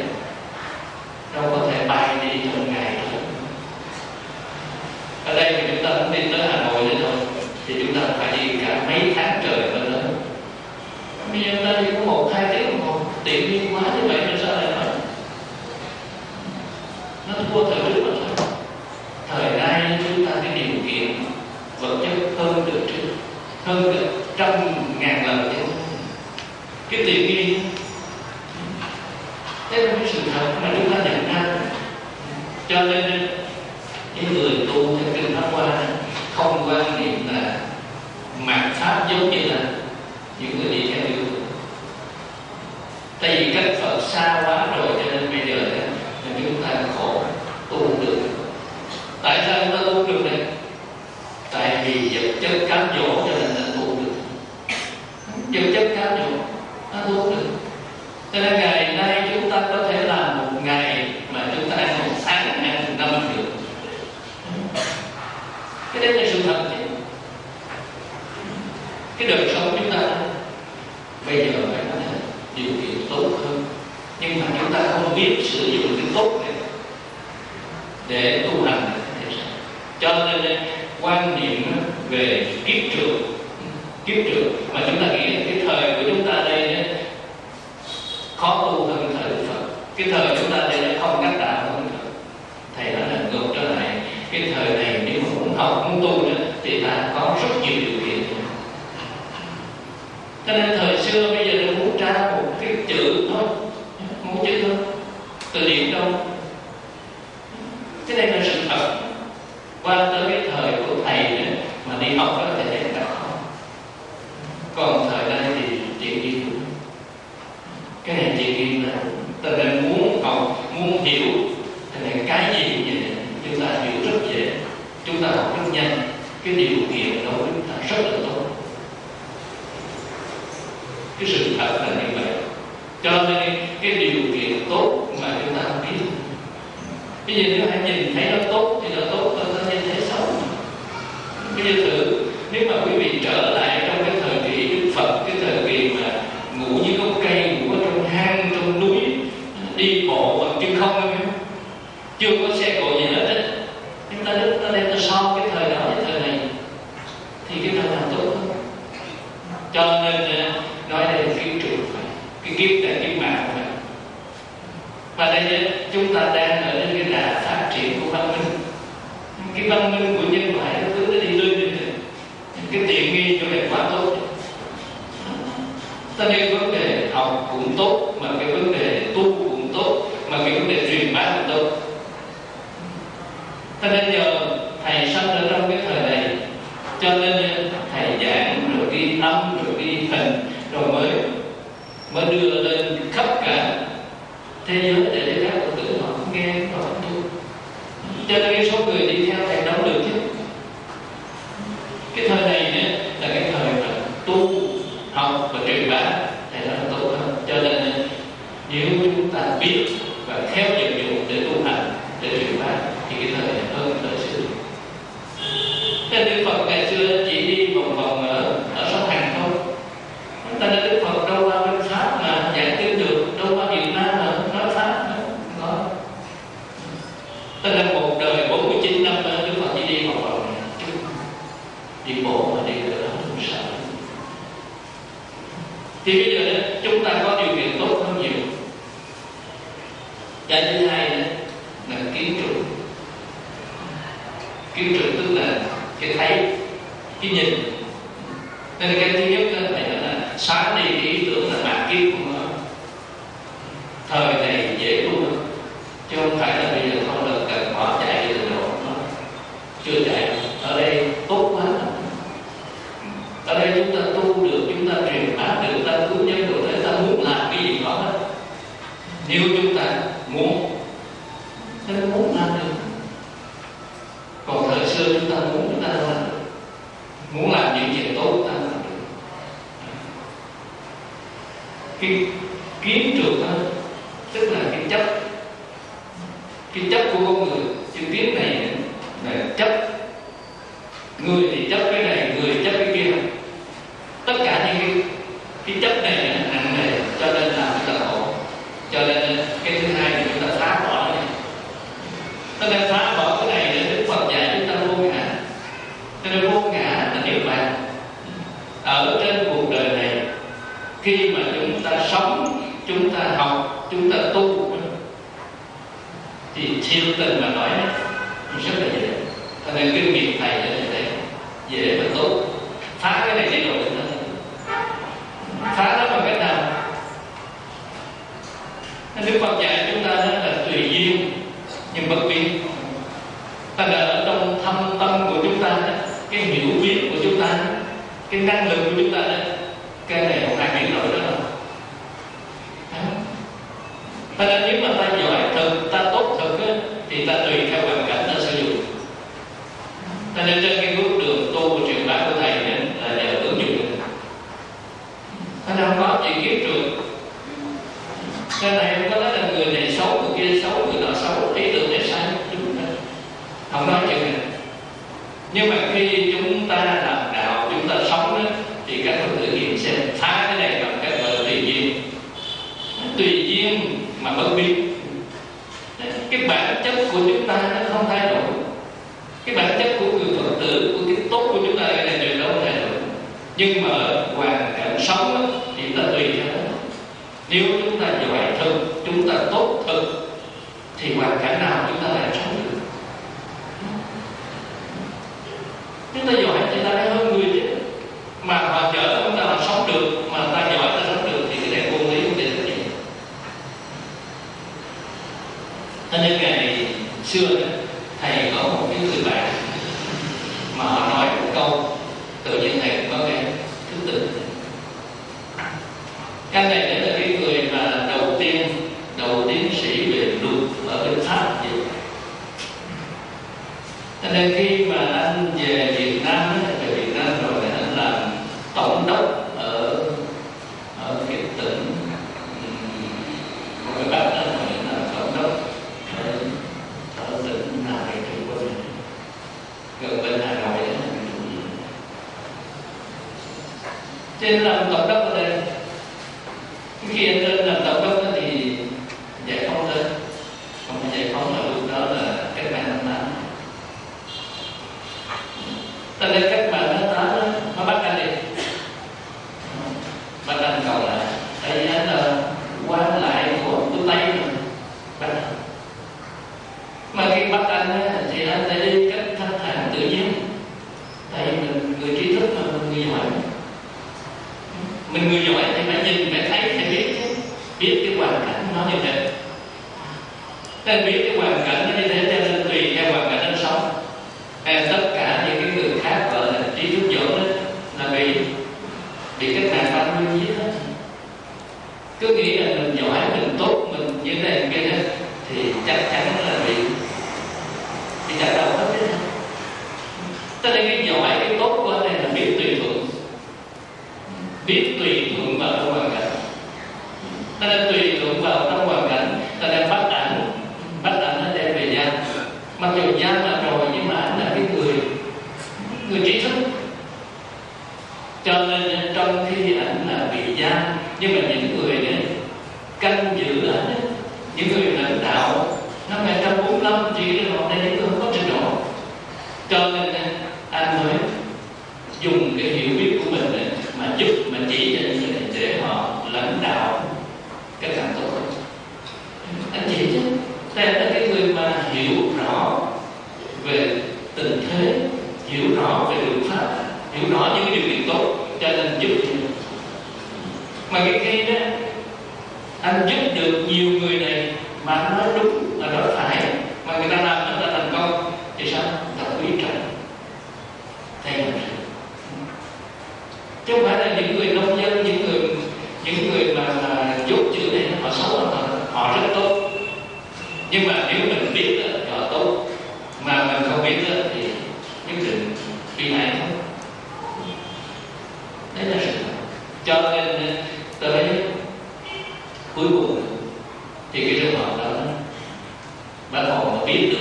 có thể bay đi trong ngày đâu. Ở đây thì chúng ta muốn đi tới Hà Nội nữa thôi thì chúng ta phải đi cả mấy tháng trời mới tới. Bây giờ ta đi có 1-2 tiếng đồng hồ, tiện nghi quá như vậy mà sao lại nói? Nó thua thời trước mà thôi. Thời nay chúng ta cái điều kiện vật chất hơn được trước, hơn được 100.000 lần chứ. Cái tiện nghi, thế là cái sự thật mà chúng ta nhận ra. Cho nên những người tu theo kinh Pháp Hoa không quan niệm là mạt pháp giống như là những người đi theo điều. Tại vì cách Phật xa quá rồi cho nên bây giờ là chúng ta khổ tu được. Tại sao chúng ta tu được này? Tại vì vật chất cám dỗ cho nên là tu được. Vật chất cám dỗ nó tu được. Cho nên ngày nay chúng ta có thể làm một ngày mà chúng ta ăn một tháng, ăn một năm được. Cái đấy là sự thật chứ. Cái đời sống chúng ta bây giờ phải nói là điều kiện tốt hơn, nhưng mà chúng ta không biết sử dụng cái tốt này để tu hành. Cho nên quan niệm về kiếp trường mà chúng ta nghĩ cái thời của chúng ta đây khó tu hơn thời Đức Phật. Cái thời chúng ta đây là không đắc đạo hơn Phật. Thầy nói là ngược trở lại, cái thời này nếu mà muốn học muốn tu nữa thì ta có rất nhiều điều kiện. Cho nên thời xưa bây giờ là muốn tra một cái chữ thôi, một chữ thôi, từ điển đâu. Cái này là sự thật. Qua tới cái thời của thầy nữa mà đi học đó thì thấy là khó. Còn thời nay thì chuyện gì cũng cái này chuyện gì là ta nên muốn học, muốn hiểu thì là cái gì vậy chúng ta hiểu rất dễ, chúng ta học rất nhanh, cái điều kiện đối với chúng ta rất là tốt. Cái sự thật là như vậy. Cho nên cái điều kiện tốt mà chúng ta không biết. Bây giờ nếu hãy nhìn thấy nó tốt thì nó tốt, ta nhìn thấy xấu. Bây giờ thử, nếu mà quý vị trở lại trong cái thời kỳ Đức Phật, cái thời kỳ mà ngủ như gốc cây, ngủ ở trong hang, trong núi, đi bộ bằng chân không, chưa có xe cộ gì hết á. Chúng ta đem ta so cái thời đó với thời này thì cái thời nào tốt hơn. Cho nên nói đây kiếp trường phải kiếp này kiếp mạng của mình. Và đây chúng ta đang ở trên cái đà phát triển của văn minh. Cái văn minh của nhân loại nó cứ đi lên như thế. Cái tiện nghi chỗ này quá tốt. Cho nên vấn đề học cũng tốt, mà cái vấn đề tu cũng tốt, mà cái vấn đề truyền bá cũng tốt. Cho nên nhờ thầy sinh ở trong cái thời này, cho nên thầy giảng rồi ghi âm rồi ghi hình rồi mới đưa lên khắp cả thế giới để cho các Phật tử họ nghe họ tu. Cho nên cái số người đi theo thầy đâu được chứ. Cái thời này nữa là cái thời mà tu học và truyền bá thầy nói là tốt hơn. Cho nên nếu chúng ta biết và theo nhiệm vụ để tu hành để truyền bá thì cái thời này hơn thời xưa. Thế Đức Phật ngày xưa chỉ đi vòng vòng ở sông Hằng thôi. Ta nên Đức Phật đâu qua bên Pháp mà giảng kinh được, đâu qua Việt Nam mà nói Pháp nữa. Đó. Ta nên một đời 49 năm Đức Phật chỉ đi vòng vòng này. Đi bộ mà đi được đó không sợ. Thì bây giờ chúng ta có điều kiện tốt hơn nhiều. Cái thứ hai là kiến trụ. Kiến trụ tức là cái thấy, cái nhìn. Nên cái thứ nhất là xóa đi cái ý tưởng là mạt kiếp của nó. Thời này dễ tu hơn, chứ không phải là bây giờ không được cần bỏ chạy từ độ nó chưa chạy. Ở đây tốt quá. Ở đây chúng ta tu được, chúng ta truyền bá được, ta cứu nhân được, để ta muốn làm cái gì đó hết. Nếu chúng ta muốn, nên muốn làm được. Còn thời xưa chúng ta muốn, chúng ta làm được. Muốn làm những chuyện tốt chúng ta làm được. Cái kiến trượt đó, tức là cái chấp của con người. Chữ kiến này là chấp. Người thì chấp cái này, người chấp cái kia. Tất cả những cái chấp này nặng nề, cho nên làm chúng ta khổ. Cho nên cái thứ hai là chúng ta phá bỏ này. Cho nên phá bỏ cái này để Đức Phật dạy chúng ta vô ngã. Cho nên vô ngã là niết bàn. Ở trên cuộc đời này, khi mà chúng ta sống, chúng ta học, chúng ta tu, thì thiệt tình mà nói rất là dễ. Cho nên kinh nghiệm thầy là như thế, dễ và tốt. Phá cái này đi rồi nữa. Phá nó bằng cách nào? Đức Phật dạy chúng ta là tùy duyên nhưng bất biến. Thành ra ở trong thâm tâm của chúng ta, cái hiểu biết của chúng ta, cái năng lực của chúng ta, cái này không ai biết nổi đó đâu. Thành ra nếu mà ta giỏi thực, ta tốt thực thì ta tùy theo hoàn cảnh ta sử dụng. Cho nên trên cái bước đường tu và truyền bá của thầy là nhờ ứng dụng được. Thành ra không có chuyện kiếp trường. Cái này không có nói là người này xấu, người kia xấu, người nọ xấu, ý tưởng này sai. Không nói chuyện này. Nhưng mà khi chúng ta làm đạo, chúng ta sống đó, thì các Phật tử hiện xem phá cái này bằng cách gọi là tùy duyên. Tùy duyên mà bất biến. Cái bản chất của chúng ta nó không thay đổi. Cái bản chất của người Phật tử, của cái tốt của chúng ta cái này đều đâu thay đổi. Nhưng mà ở hoàn cảnh sống đó, thì chúng ta tùy theo đó. Nếu chúng ta giỏi thực, chúng ta tốt thực, thì hoàn cảnh nào chúng ta lại sống được. Chúng ta giỏi thì ta lại hơn người chứ. Mà họ chở chúng ta họ sống được, mà ta giỏi ta sống được, thì cái này vô lý không thể thực hiện. Cho nên ngày xưa thầy có một cái người bạn mà họ nói một câu, tự nhiên thầy cũng có cái thứ tự. Cái này là cái người mà đầu tiến sĩ về luật ở bên Pháp vậy. Cho nên khi mà anh về Việt Nam rồi anh làm tổng đốc ở cái tỉnh ngoài Bắc đó, là tổng đốc ở tỉnh nào đây thì quên gần bên Hà Nội đó. Trên làm tổng đốc ở đây, khi anh lên làm tổng đốc thì giải phóng lên, không phải giải phóng là lúc đó là cách mạng năm 8. Ta lên cách mạng năm 8 nó bắt anh đi, bắt anh cầu lại, tại vì anh là biết cái hoàn cảnh nó như thế, nên biết cái hoàn cảnh nó như thế cho nên tùy theo hoàn cảnh nó sống. Tất cả những cái người khác gọi là trí thức dỗ đó là bị cách mạng bao nhiêu giết hết. Cứ nghĩ là mình giỏi, mình tốt, mình như thế này kia đó, thì chắc chắn là bị chặt đầu hết đấy. Cho nên cái giỏi, cái tốt của anh này là biết tùy thuận, biết tùy thuận vào trong hoàn cảnh. Cho nên tùy thuận vào trong hoàn cảnh, cho nên bắt ảnh nó đem về giam. Mặc dù giam là rồi nhưng mà ảnh là cái người trí thức, cho nên trong khi ảnh là bị giam, nhưng mà những người này canh giữ ảnh, những người lãnh đạo năm 1945 chỉ là họ đây những người không có trình độ, cho nên anh mới dùng cái hiểu biết của mình mà giúp, mà chỉ cho những người này để họ lãnh đạo cái càng tốt. Anh chỉ chứ, đây là cái người mà hiểu rõ về tình thế, hiểu rõ về luật pháp, hiểu rõ những cái điều kiện tốt, cho nên giúp cho. Mà cái khi đó anh giúp được nhiều người này mà anh nói đúng là nói phải, mà người ta làm người ta thành công thì sao? Người ta quý trọng. Đây là chứ không phải là những người nông dân, những người mà dốt chữ này họ xấu, họ rất tốt, nhưng mà nếu mình biết là họ tốt mà mình không biết thì nhất định bị hại thôi. Đấy là sự. Cho nên tới cuối cùng thì cái trường hợp đó Bác Hồ mà biết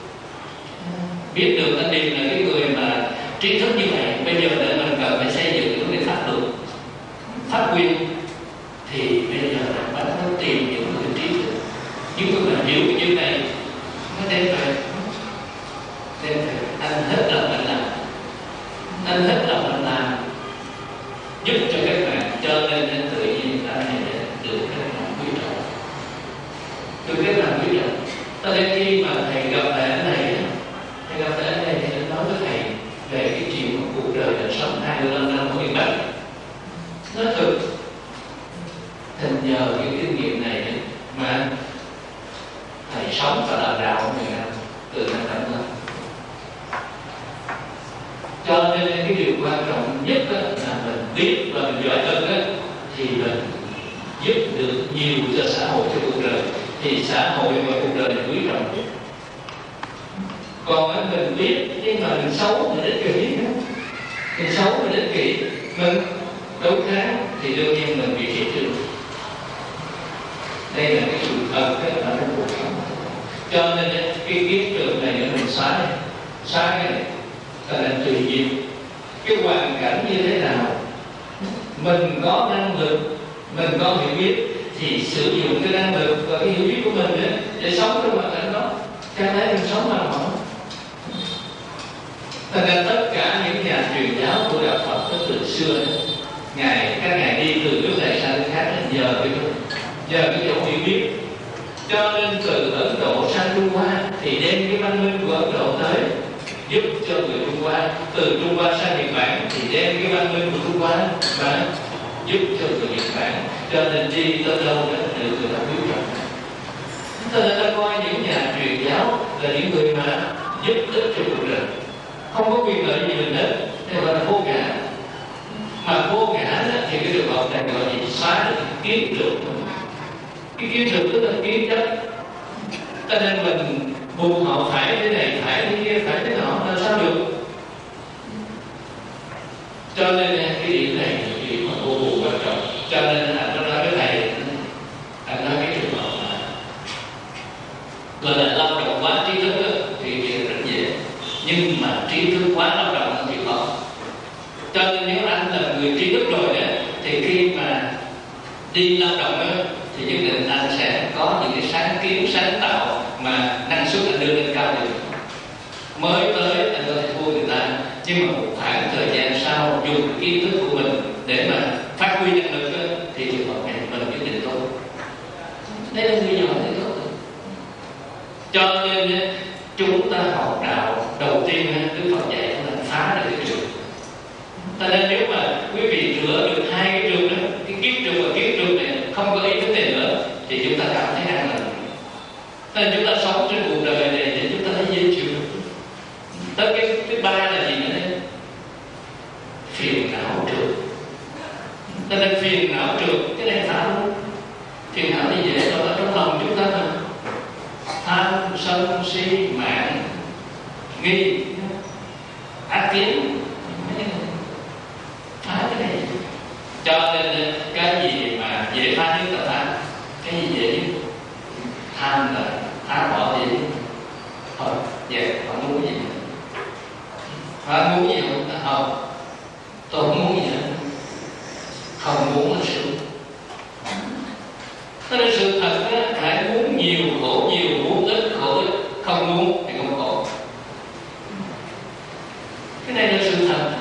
được anh Điền là cái người mà trí thức như vậy, bây giờ để mình cần phải xây dựng những cái pháp luật pháp quyền, thì bây giờ bác phải tìm những người trí thức, những người mà hiểu như này, nó đem về anh hết lòng mình làm, giúp cho các bạn, cho nên tự nhiên anh này được các bạn quý trọng, cho nên khi mà thầy gặp lại anh này thì anh nói với thầy về cái chuyện cuộc đời đã sống 25 năm ở miền Bắc. Nói thực, thành nhờ cái kinh nghiệm này mà thầy sống và làm đạo ở miền Nam từ năm 85. Cho nên cái điều quan trọng nhất là mình biết và mình giỏi hơn thì mình giúp được nhiều cho xã hội, cho cuộc đời, thì xã hội và cuộc đời là quý trọng nhất. Còn mình biết nhưng mà mình xấu, mình ích kỷ, mình mình đấu kháng thì đương nhiên mình bị thị trường. Đây là cái sự thật ở trong cuộc sống. Cho nên cái kiếp trường này mình xóa cái này, là tùy duyên. Cái hoàn cảnh như thế nào, mình có năng lực, mình có hiểu biết thì sử dụng cái năng lực và cái hiểu biết của mình để sống trong hoàn cảnh đó, cho thấy mình sống hoàn hảo. Thành ra tất cả những nhà truyền giáo của đạo Phật từ xưa, các ngài đi từ nước này sang nước khác nhờ cái chỗ hiểu biết. Cho nên từ Ấn Độ sang Trung Hoa thì đem cái văn minh của Ấn Độ tới giúp cho người Trung Hoa. Từ Trung Hoa sang Nhật Bản thì đem cái văn minh của Trung Hoa và giúp cho người Nhật Bản. Cho nên đi tới đâu đó được người ta quý trọng. Cho nên ta coi những nhà truyền giáo là những người mà giúp ích cho cuộc đời, không có quyền lợi gì mình hết, thế gọi là vô ngã. Mà vô ngã thì cái trường hợp này gọi gì? Xóa được kiến trượt. Cái kiến trượt tức là kiến chấp. Cho nên mình buộc họ phải thế này, phải thế kia, phải thế nọ, là sao được? Cho nên cái điểm này là điểm mà vô cùng quan trọng. Cho nên anh có nói với thầy, anh nói cái trường hợp là gọi là lao động quá trí thức thì rất dễ, nhưng mà trí thức quá lao động thì khó. Cho nên nếu anh là người trí thức rồi thì khi mà đi lao động thì nhất định anh sẽ có những cái sáng kiến, sáng tạo mà năng suất anh đưa lên cao được. Mới tới anh có thể thua người ta, nhưng mà một khoảng thời gian sau dùng kiến thức của mình để mà phát huy năng lực thì trường hợp này mình quyết định tốt. Đây là người giỏi thì tốt. Cho nên chúng ta học đạo đầu tiên Đức Phật dạy là phá được cái trường. Cho nên nếu mà quý vị rửa được hai cái trường đó, cái kiếp trường và kiếp trường này không có ý thức này nữa, thì chúng ta cảm thấy an lành. Nên chúng ta sống trên cuộc đời này để chúng ta thấy dễ chịu. Tới cái thứ ba là gì nữa đây? Phiền não trượt. Nên phiền não trượt, cái này phải luôn. Phiền não thì dễ rồi ở trong lòng chúng ta mà. Tham, sân, si, mạng, nghi, ác kiến. Phá cái này. Cho nên cái gì mà dễ phá nhất là phá. Cái gì dễ nhất? Tham là phá bỏ dễ nhất. Thôi, vậy không muốn gì nữa. Phá muốn gì không? Không. Tôi không muốn gì nữa. Không muốn là sự. Thế nên sự thật á, hãy muốn nhiều khổ nhiều, muốn ít khổ ít. Không muốn thì không khổ. Cái này là sự thật.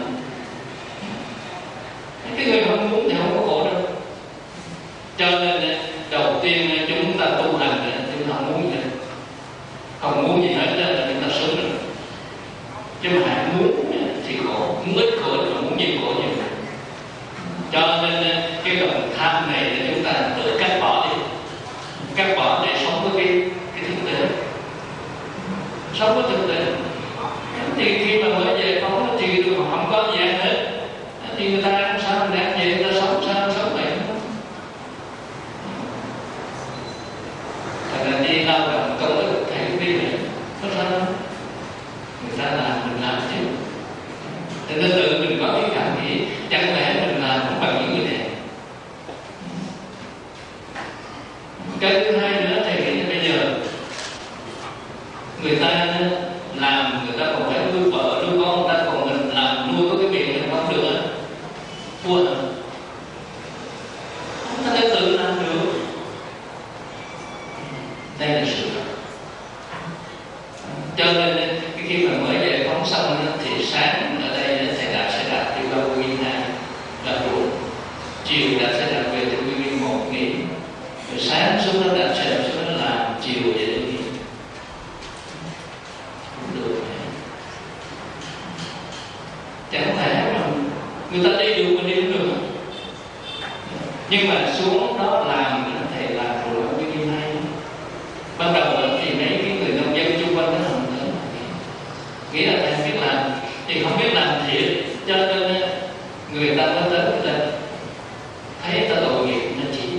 Cái người không muốn thì không có khổ đâu. Cho nên đầu tiên chúng ta tu hành chúng ta không muốn gì hết. Không muốn gì hết là chúng ta sớm rồi. Chứ mà hãy muốn thì khổ, muốn ít khổ mà muốn nhiều khổ nhiều. Cho nên cái lòng tham này là chúng ta tự cắt bỏ đi. Cắt bỏ để sống với cái thực tế. Sống với thực tế. Thì khi mà mới về phóng thì không có gì ăn hết. Thì người ta ăn sao mình ăn vậy, người ta sống sao sống vậy. Thật là đi lao động công ích thấy cái biết này. Có sao không? Người ta làm mình làm chứ. Thì nên tự mình có cái cảm nghĩ chẳng lẽ mình làm không bằng những người này. Cái thứ hai nữa thì bây giờ người ta làm, người ta còn phải nuôi vợ nuôi con, người ta còn mình làm nuôi có cái miệng mình không được á, thua hả? Chúng ta phải tự làm được. Đây là sự thật. Cho nên khi mà mới về phóng xong thì sáng ở đây thầy Đạt sẽ đạt đi qua Nguyên Hai là buổi, chiều Đạt sẽ đạt về từ Nguyên Một nghỉ, rồi sáng xuống đó Đạt sẽ xuống đó làm, chiều về để nghỉ. Không được. Chẳng thể mà người ta đi được mình đi không được. Nhưng mà xuống đó làm thầy làm rồi ở Nguyên Hai. Ban đầu thì mấy cái người nông dân chung quanh nó không tới, nghĩ là thầy biết làm thì không biết làm thiệt, cho nên người ta mới tới người ta thấy ta tội nghiệp nên chỉ.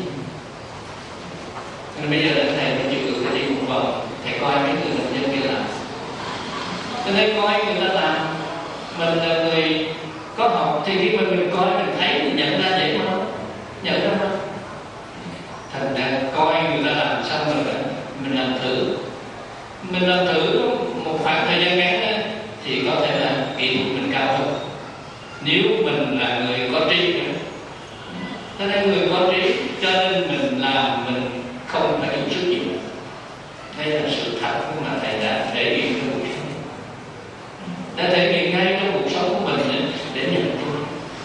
Nên bây giờ thầy phải chịu được thầy đi một vòng, thầy coi mấy người nông dân kia làm, cho nên coi người ta làm. Mình là người có học thì khi mình coi mình thấy mình nhận ra vậy không? Nhận ra không? Thành ra coi người ta làm xong rồi mình làm thử. Mình làm thử một khoảng thời gian ngắn thì có thể là kỹ thuật mình cao hơn. Nếu mình là người có trí nữa, cho nên người có trí cho nên mình làm mình không phải dùng sức nhiều. Đây là sự thật mà thầy đã thể hiện trong cuộc sống, đã thể hiện ngay trong cuộc sống của mình để nhận thức.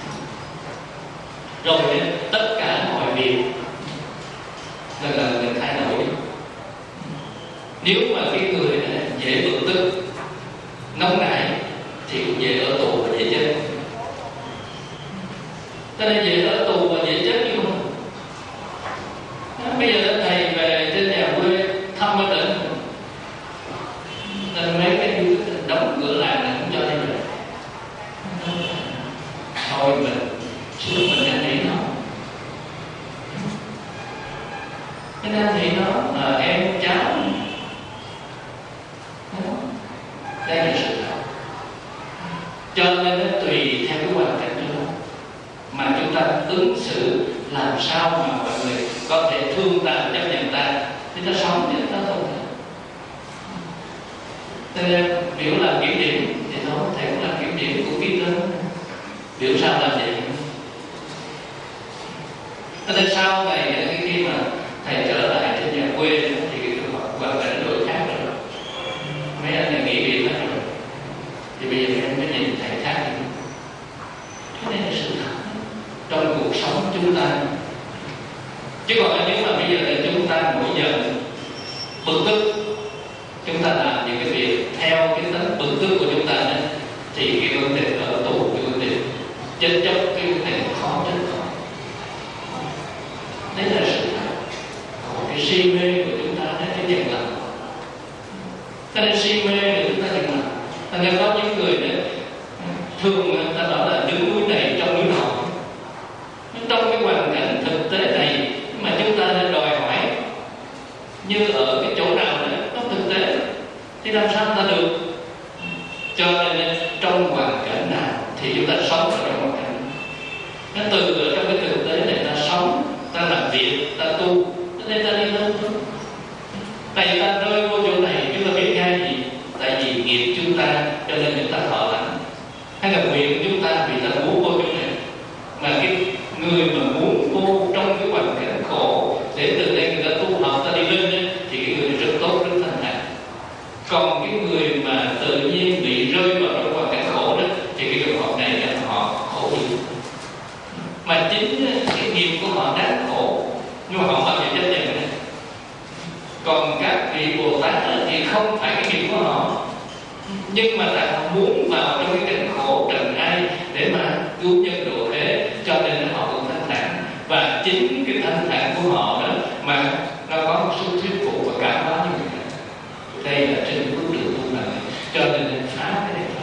Rồi tất cả mọi việc là mình thay đổi. Nếu mà cái người dễ bực tức, nóng nảy thì cũng dễ ở tù và dễ chết. Cho nên dễ ở tù và dễ chết như không. Bây giờ thầy về trên nhà quê thăm ở tỉnh, nên mấy cái đóng cửa làng này cũng cho đi về. Thôi mình xuống mình năn nỉ nó. Cái năn nỉ nó là em cháu. Đây là sự thật. Cho nên nó tùy theo cái hoàn cảnh đó mà chúng ta ứng xử làm sao mà mọi người có thể thương ta, chấp nhận ta, thì ta sống thì ta không thể. Cho nên biểu làm kiểm điểm thì nó thầy cũng làm kiểm điểm của kiến thức. Biểu sao làm vậy? Cho nên sau này khi mà thầy trở lại trên nhà quê thì hoàn cảnh đổi khác rồi. Mấy anh này nghỉ việc hết rồi, thì bây giờ em mới nhìn thầy khác. Cái này là sự thật trong cuộc sống chúng ta. Chứ còn nếu mà bây giờ là chúng ta mỗi giờ bực tức, chúng ta làm những cái việc theo cái tính bực tức của chúng ta đó, thì cái vấn đề ở tù, cái vấn đề chết chóc, cái vấn đề khó chết khó. Đấy là sự thật. Còn cái si mê của chúng ta nó dần lặng. Cho nên si mê của chúng ta dần lặng. Thành ra có những người đó thường người ta bảo là đứng núi này trong núi nọ. Trong cái hoàn cảnh thực tế này mà chúng ta nên đòi hỏi như ở cái chỗ nào đó nó thực tế thì làm sao ta được. Cho nên trong hoàn cảnh nào thì chúng ta sống ở trong hoàn cảnh nó từ ở trong cái thực tế này ta sống, ta làm việc, ta tu, nên ta đi lên thôi. Tại vì ta rơi vô chỗ này chúng ta biết ngay gì? Tại vì nghiệp chúng ta cho nên chúng ta thọ lãnh, hay là nguyện chúng ta vì ta muốn vô chỗ này. Mà cái người mà muốn vô trong cái hoàn cảnh khổ để từ đây người ta tu học, ta đi lên thì cái người rất tốt, rất thanh thản. Còn cái người mà tự nhiên bị rơi vào trong hoàn cảnh khổ đó thì cái trường hợp này họ khổ nhiều. Mà chính cái nghiệp của họ đáng khổ, nhưng mà họ không bao giờ chấp nhận này. Còn các vị Bồ Tát thì không phải cái nghiệp của họ, nhưng mà tại họ muốn vào trong cái cảnh khổ trần ai để mà cứu nhân độ thế, cho nên họ cũng thanh thản. Và chính cái thanh thản của họ đó mà nó có một sức thuyết phục và cảm hóa như vậy. Đây là trên bước đường tu này, cho nên phá cái này,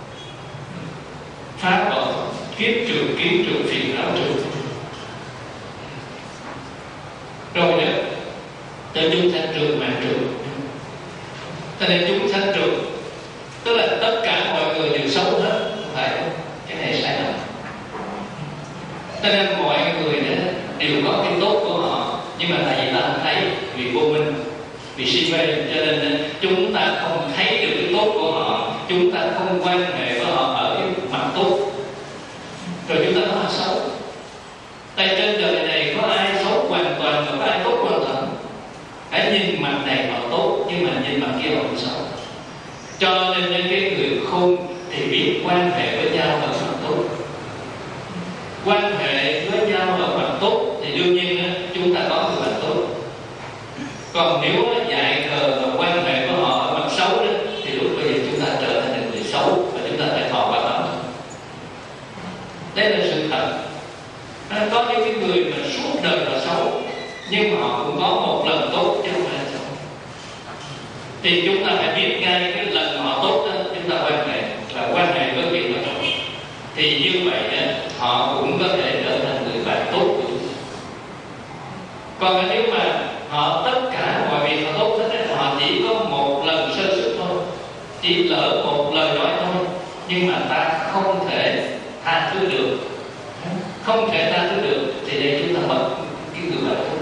phá bỏ kiếp trường, kiến trường, phiền não trường. Rồi đó tới chúng sanh trường, mạng trường. Cho nên chúng sanh trường tức là tất cả mọi người đều xấu hết, không phải cái này sai lầm. Cho nên mọi người đó đều có cái tốt của họ, nhưng mà tại vì ta không thấy, vì vô minh, vì si mê, cho nên chúng ta không thấy được cái tốt của họ, chúng ta không quan hệ với họ ở cái mặt tốt, rồi chúng ta nói xấu. Tại trên đời này có ai xấu hoàn toàn và có ai tốt hoàn toàn. Hãy nhìn mặt này họ tốt, nhưng mà nhìn mặt kia họ không xấu. Cho nên những cái người khôn thì biết quan hệ với nhau ở mặt tốt. Quan hệ với nhau ở mặt tốt thì đương nhiên chúng ta có cái mặt tốt. Còn nếu dại khờ và quan hệ với họ ở mặt xấu đó, thì lúc bây giờ chúng ta trở thành người xấu và chúng ta phải thọ quả báo. Đây là sự thật. Có những cái người mà suốt đời là xấu, nhưng họ cũng có một lần tốt chứ không phải là xấu. Thì chúng ta phải biết ngay cái lần họ tốt đó, chúng ta quan hệ và quan hệ với việc là tốt. Thì như vậy họ cũng có thể trở thành người bạn tốt của chúng ta. Còn nếu mà họ tất cả mọi việc họ tốt hết, họ chỉ có một lần sơ suất thôi, chỉ lỡ một lời nói thôi, nhưng mà ta không thể tha thứ được, không thể tha thứ được, thì đây chúng ta mất cái người bạn tốt.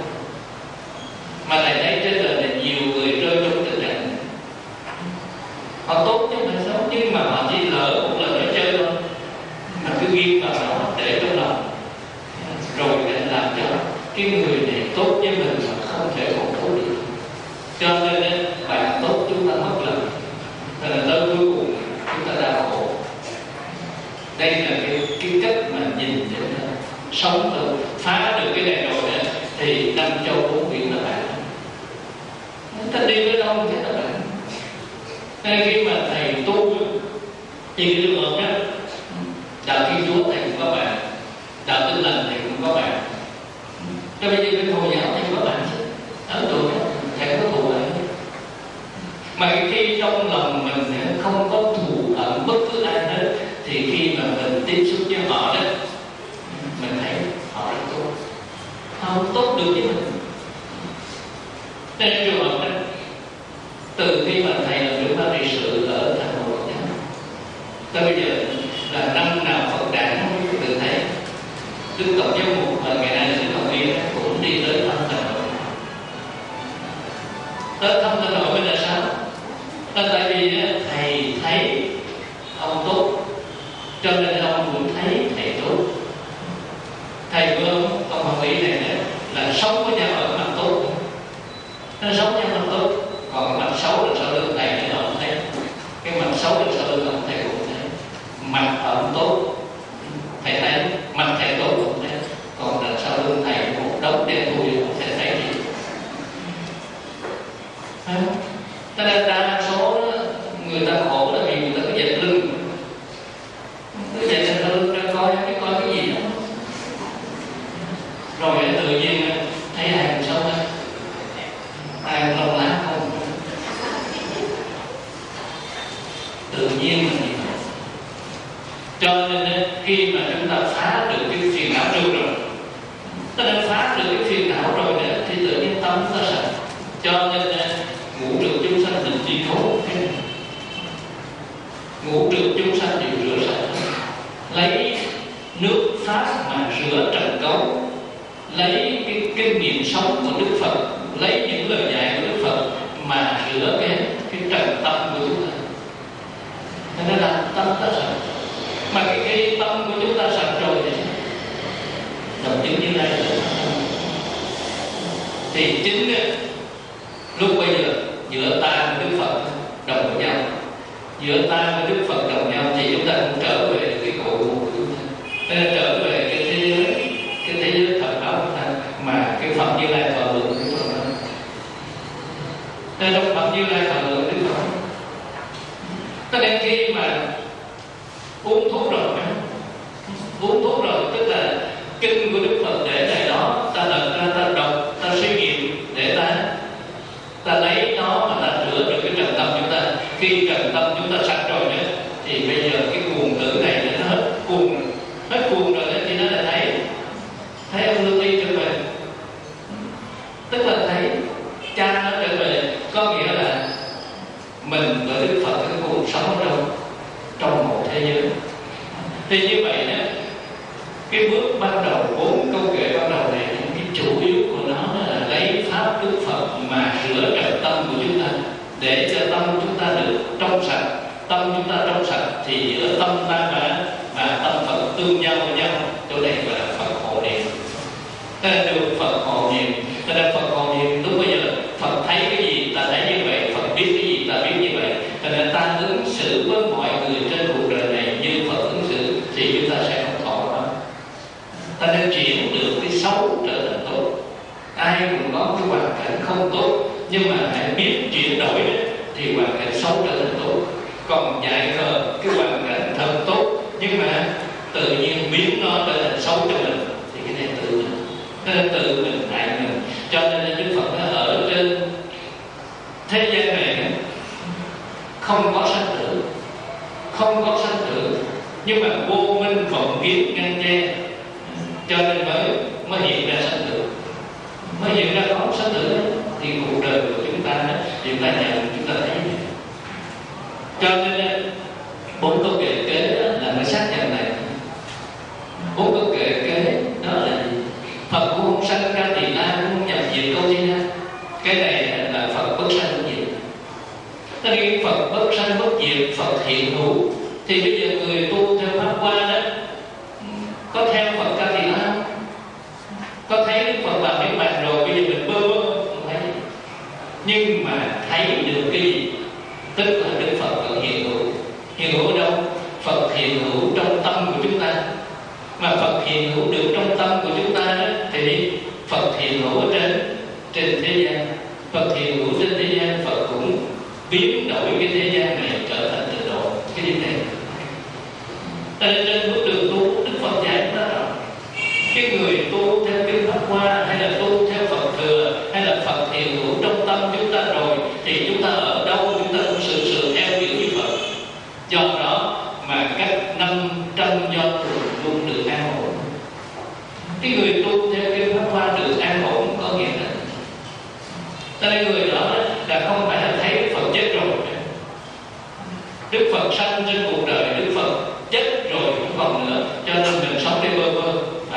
Mà lại thấy trên đời này nhiều người rơi trong tình trạng này. Họ tốt chứ không phải xấu, nhưng mà họ chỉ lỡ một lần nói chơi thôi, mà cứ ghi vào đó để trong lòng, rồi để làm cho cái người này tốt với mình mà không thể còn tốt được. Cho nên bạn tốt chúng ta mất lần, nên là tới cuối cùng chúng ta đau khổ. Đây là cái cách mà nhìn để sống được, phá được cái này rồi đó, thì năm châu bốn biển là bạn. Ta đi tới đâu thì là bạn. Nên khi mà thầy tu thì cái trường hợp đó, đạo Thiên Chúa thầy cũng có bạn, đạo Tin Lành thầy cũng có bạn. Cho bây giờ bên Hồi giáo thầy có bạn chứ, ở tuổi thầy có thù lại. Mà khi trong lòng mình không có thù hận bất cứ ai hết, thì khi mà mình tiếp xúc với họ đó, mình thấy họ rất tốt, họ không tốt được với mình. Nên trường hợp đó, từ khi mà thầy là trưởng ban trị sự ở thành phố Hồ Chí Minh, tới bây giờ là năm nào Phật đản tự thấy Đức Tổng Giám mục và ngày nay là Đức Tổng Viên cũng đi tới thăm Thành Hội. Tới thăm Thành Hội là sao? Là tại vì thầy thấy ông tốt, cho nên ông cũng thấy thầy tốt. Thầy của ông Hồng Ý này là sống với nhau ở mặt tốt, nó sống với nhau mặt tốt. Còn cái mặt xấu là sau lưng thầy thì ông thấy, cái mặt xấu là sau lưng ông thầy cũng thấy. Mặt ông tốt thầy thấy, mặt thầy tốt cũng thấy, còn là sau lưng thầy một đống đen thui không thể thấy gì. Cho nên đa số người ta khổ là vì người ta có dệt lưng, cứ dệt lên lưng ra coi cái gì đó, rồi tự nhiên thấy ai cũng xấu hết. nhiên là như vậy. Cho nên khi mà chúng ta phá được cái phiền não trước rồi, ta đã phá được cái phiền não rồi nữa, thì tự nhiên tâm ta sạch. Cho nên ngũ trượt chúng sanh mình chi phối thế này. Ngũ trượt chúng sanh đều rửa sạch, lấy nước pháp mà rửa trần cấu, lấy cái kinh nghiệm sống của Đức Phật, lấy những lời dạy của Đức Phật mà rửa cái trần tâm của chúng ta. Thế nên là tâm ta sạch. Mà cái tâm của chúng ta sạch rồi thì đồng chứng như này. Thì chính lúc bây giờ giữa ta và Đức Phật đồng với nhau, giữa ta và Đức Phật đồng nhau, thì chúng ta cũng trở về cái cội nguồn của chúng ta. Nên trở về cái thế giới thật đó của ta, mà cái Phật Như Lai thọ lượng Đức Phật đó. Nên trong Phật Như Lai thọ lượng Đức Phật, cho nên khi mà uống thuốc rồi, tức là kinh của Đức Phật để tại đó, ta lật ra, ta đọc, ta suy nghiệm, để ta lấy nó mà ta rửa được cái trần tâm chúng ta. Khi trần tâm chúng ta sạch rồi nữa, thì bây giờ cái cuồng tử này nó hết cuồng rồi đó, thì nó là thấy ông Lưu Ly trở về, tức là thấy cha nó trở về. Có nghĩa là mình với Đức Phật cái cuộc sống ở đâu? Trong một thế giới. Thì như vậy đó, cái bước ban đầu, 4 câu kệ ban đầu này, cái chủ yếu của nó là lấy pháp Đức Phật mà rửa trần tâm của chúng ta, để cho tâm chúng ta được trong sạch. Tâm chúng ta trong sạch thì giữa tâm ta và tâm Phật tương nhau với nhau. Chỗ này gọi là Phật hộ niệm. Thế là được Phật hộ niệm. Thế là Phật hộ niệm, lúc bây giờ Phật thấy cái gì ta thấy như vậy, Phật biết cái gì ta biết như vậy. Thế nên ta ứng xử với mọi người trên cuộc đời này như Phật ứng xử, thì chúng ta sẽ không thọ đó. Ta nên chuyển được cái xấu trở thành tốt. Ai cũng có cái hoàn cảnh không tốt, nhưng mà hãy biết chuyển đổi thì hoàn cảnh xấu trở thành tốt. Còn dạy khờ cái hoàn cảnh thật tốt, nhưng mà tự nhiên biến nó trở thành xấu cho mình, thì cái này tự mình hại mình. Cho nên Đức Phật nó ở trên thế gian này không có sanh tử, nhưng mà vô minh vọng kiến ngăn che, cho nên mới hiện ra sanh tử, mới hiện ra không sanh tử. Thì cuộc đời của chúng ta nhận, chúng ta thấy. Cho nên 4 câu kệ kế là mới xác nhận này. 4 câu kệ kế đó là gì? Phật cũng không sanh ra Tỳ La, cũng không nhập diệt câu gì ha. Cái này là Phật bất sanh bất diệt. Tất nhiên Phật bất sanh bất diệt, Phật hiện hữu. Thì bây giờ người tu theo pháp qua đó, có theo Phật Ca Tỳ La không? Có thấy Đức Phật làm cái bàn rồi, bây giờ mình bơ không thấy. Nhưng mà thấy được cái gì? Tức là Đức Phật vẫn hiện hữu. Hiện hữu ở đâu? Phật hiện hữu trong tâm của chúng ta. Mà Phật hiện hữu được trong tâm của chúng ta đó, thì Phật hiện hữu ở trên thế gian. Phật hiện hữu trên thế gian, Phật cũng biến đổi cái thế gian này trở thành tịnh độ. Cái điều này trên bước đường tu, Đức Phật dạy chúng ta rồi. Cái người tu theo kinh Pháp Hoa, hay là tu theo Phật thừa, hay là Phật hiện hữu trong tâm chúng ta rồi, thì chúng ta ở đâu chúng ta cũng sự theo kiểu như Phật. Do đó mà các 500 do luôn được an ổn. Cái người tu theo kinh Pháp Hoa được an ổn có nghĩa là cho nên người đó là không phải là thấy Đức Phật chết rồi. Đức Phật sanh trên cuộc đời, Đức Phật chết rồi không còn nữa, cho nên mình sống để bơ vơ.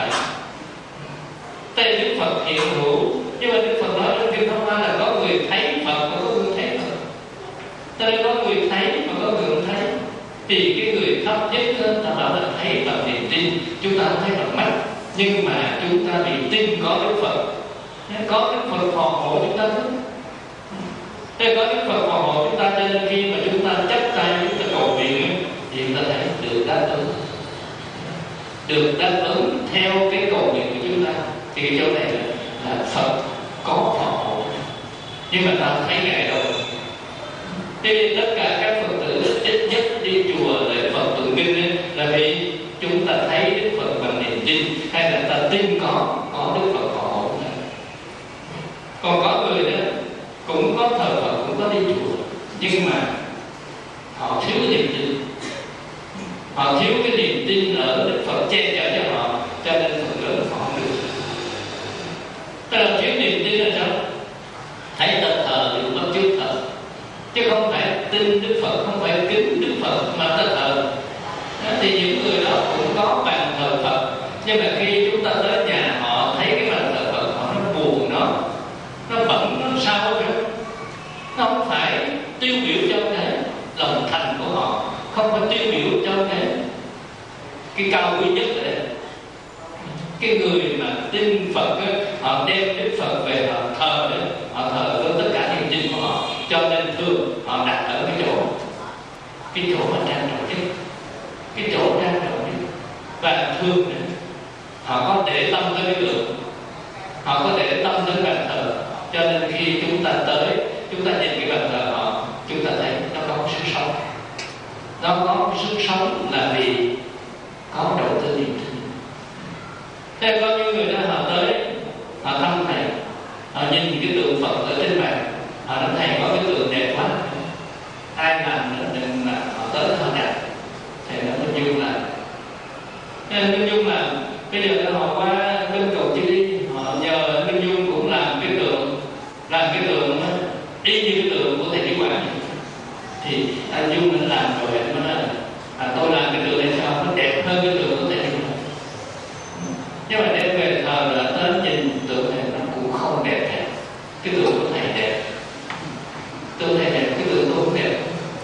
Tên Đức Phật hiện hữu, nhưng mà Đức Phật nói trong kinh Pháp Hoa là có người thấy Phật và có người thấy Phật. Cho nên có người thấy mà có người không thấy. Thì cái người thấp nhất ta bảo là thấy bằng niềm tin. Chúng ta không thấy bằng mắt, nhưng mà chúng ta bị tin có Đức Phật. Có Đức Phật phò hộ chúng ta. Thế có Đức Phật phò hộ chúng ta, cho nên khi mà chúng ta chắp tay, chúng ta cầu nguyện, thì chúng ta thấy được đáp ứng. Được đáp ứng theo cái cầu nguyện của chúng ta. Thì cái chỗ này là Phật có phò hộ, nhưng mà ta không thấy Ngài đâu. Thì tất cả các Phật tử ít nhất đi chùa để Phật tụng kinh ấy, là vì chúng ta thấy Đức Phật bằng niềm tin, hay là ta tin có Đức Phật phò hộ. Còn có người đó cũng có thờ Phật, cũng có đi chùa, nhưng mà họ thiếu niềm tin, họ thiếu cái niềm tin ở Đức Phật che chở cho họ, cho nên phần lớn họ không được. Tức là thiếu niềm tin là sao? Thấy ta thờ thì bắt chước thờ, chứ không phải tin Đức Phật, không phải kính Đức Phật mà ta thờ. Thì những người đó cũng có bàn thờ Phật, nhưng mà khi chúng ta tới nhà họ thấy cái bàn thờ Phật họ nó buồn, nó bẩn, nó sao nữa, nó không phải tiêu biểu cho cái lòng thành của họ, không phải tiêu biểu cho cái cao quý nhất ở đây. Cái người mà tin Phật ấy, họ đem Đức Phật về họ thờ đấy, họ thờ với tất cả niềm tin của họ, cho nên thường họ đặt ở cái chỗ mà trang trọng nhất, cái chỗ trang trọng nhất. Và thường này, họ có để tâm tới cái tượng, họ có để tâm tới bàn thờ, cho nên khi chúng ta tới, chúng ta nhìn cái bàn thờ họ, chúng ta thấy nó có sức sống. Nó có sức sống là vì có đầu tư niềm tin. Thế có những người đó họ tới, họ thăm thầy, họ nhìn cái tượng Phật ở trên bàn, họ nói thầy có cái tượng đẹp quá, ai làm nữa đừng là họ tới họ đặt. Thầy nói Minh Dung là, nên Minh Dung là bây giờ họ qua bên cầu Chi đi, họ nhờ Minh Dung cũng làm cái tượng y như cái tượng của thầy Lý Quảng. Thì anh Dung anh làm rồi, anh mới nói tôi làm cái tượng này sao nó đẹp hơn cái tượng của thầy Lý Quảng. Nhưng mà đem về thờ là tới nhìn tượng này nó cũng không đẹp hết. Cái tượng của thầy đẹp, tượng thầy đẹp, cái tượng tôi cũng đẹp.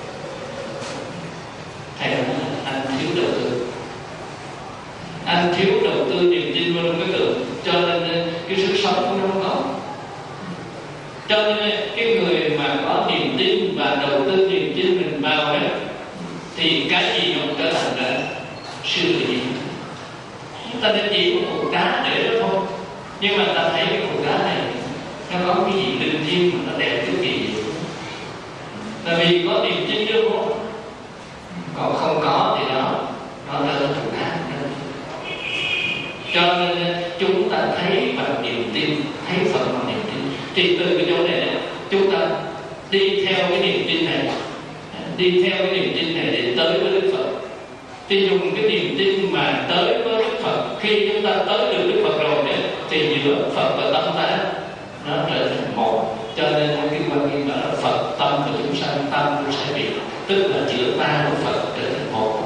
Thầy nói anh thiếu đầu tư, anh thiếu đầu tư niềm tin vào cái tượng, cho nên cái sức sống của nó không có. Cho nên cái người mà có niềm tin và đầu tư niềm tin mình vào đấy, thì cái gì nó cũng trở thành là siêu thị. Chúng ta nên chỉ một cục đá để đó thôi, nhưng mà ta thấy cái cục đá này nó có cái gì linh thiêng mà nó đẹp cái kỳ. Tại vì có niềm tin chứ không, còn không có thì nó trở thành cục đá. Cho nên chúng ta thấy bằng niềm tin, thấy Phật bằng niềm tin. Thì từ cái chỗ này chúng ta đi theo cái niềm tin này, để tới với Đức Phật. Thì dùng cái niềm tin mà tới với Đức Phật, khi chúng ta tới được Đức Phật rồi đấy, thì giữa Phật và tâm ta nó trở thành một. Cho nên cái quan niệm đó là Phật tâm và chúng sanh tâm của sẽ bị, tức là giữa ta và Phật trở thành một.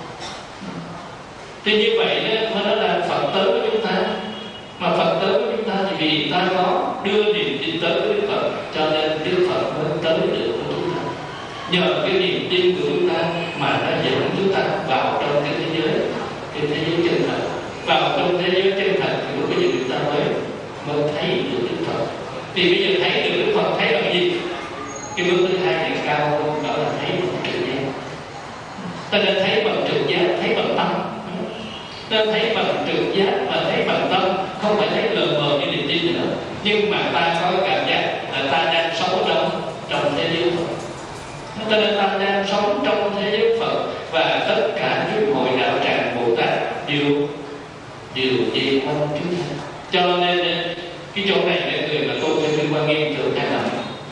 Thì như vậy mới nói là Phật tới với chúng ta. Mà Phật tới với chúng ta thì vì ta có đưa niềm tin tới với Đức Phật, cho nên Đức Phật mới tới được với chúng ta. Nhờ cái niềm tin của chúng ta mà nó dẫn chúng ta vào trong cái thế giới chân thật. Vào trong thế giới chân thật thì lúc bây giờ chúng ta mới thấy được Đức Phật. Thì bây giờ thấy được Đức Phật thấy bằng gì? Cái bước thứ hai này cao hơn, đó là thấy bằng trực giác. Ta nên thấy bằng trực giác, thấy bằng tâm. Ta thấy bằng trực giác và thấy bằng tâm, không phải thấy lờ mờ như niềm tin nữa. Nhưng mà ta có cảm giác là ta đang sống trong thế giới Phật. Cho nên ta đang sống trong thế giới Phật, và tất cả những hội đạo tràng Bồ Tát đều đi quanh chúng ta. Cho nên cái chỗ này là người mà tôi Kinh Quan Nghiêm thường hay làm,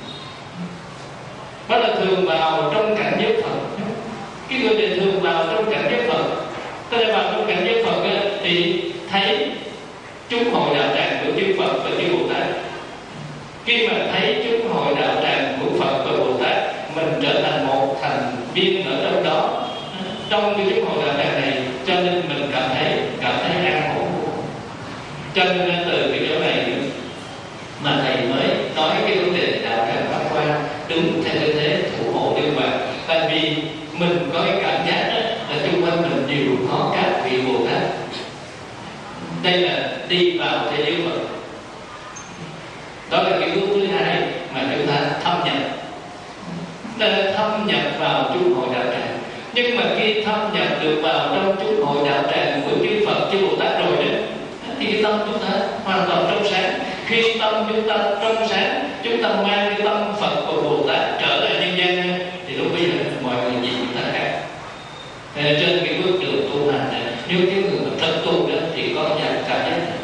đó là thường vào trong cảnh giới Phật. Cái người này thường vào trong cảnh giới Phật. Ta đã vào trong cảnh giới Phật thì thấy chúng hội đạo tràng của chư Phật và chư Bồ Tát. Khi mà thấy chúng hội đạo tràng của Phật và Bồ Tát, mình trở thành một thành viên ở trong đó, trong cái chúng hội đạo tràng này, cho nên mình cảm thấy an ổn. Cho nên từ cái chỗ này mà thầy mới nói cái vấn đề đạo tràng Pháp Hoa đứng theo tư thế thủ hộ Liên Hoàng. Tại vì mình có cái cảm giác là chung quanh mình đều có các vị Bồ Tát. Đây là đi vào thế giới Phật. Đó là cái bước thứ hai mà chúng ta thâm nhập. Ta thâm nhập vào chúng hội đạo tràng. Nhưng mà khi thâm nhập được vào trong chúng hội đạo tràng của chư Phật, chư Bồ Tát rồi đấy, thì cái tâm chúng ta hoàn toàn trong sáng. Khi tâm chúng ta trong sáng, chúng ta mang cái tâm Phật và Bồ Tát trở lại nhân gian, thì lúc bây giờ mọi người nhìn chúng ta khác. Trên cái bước đường tu hành này, nếu cái người mà thật tu đó thì có dạng cảm giác này.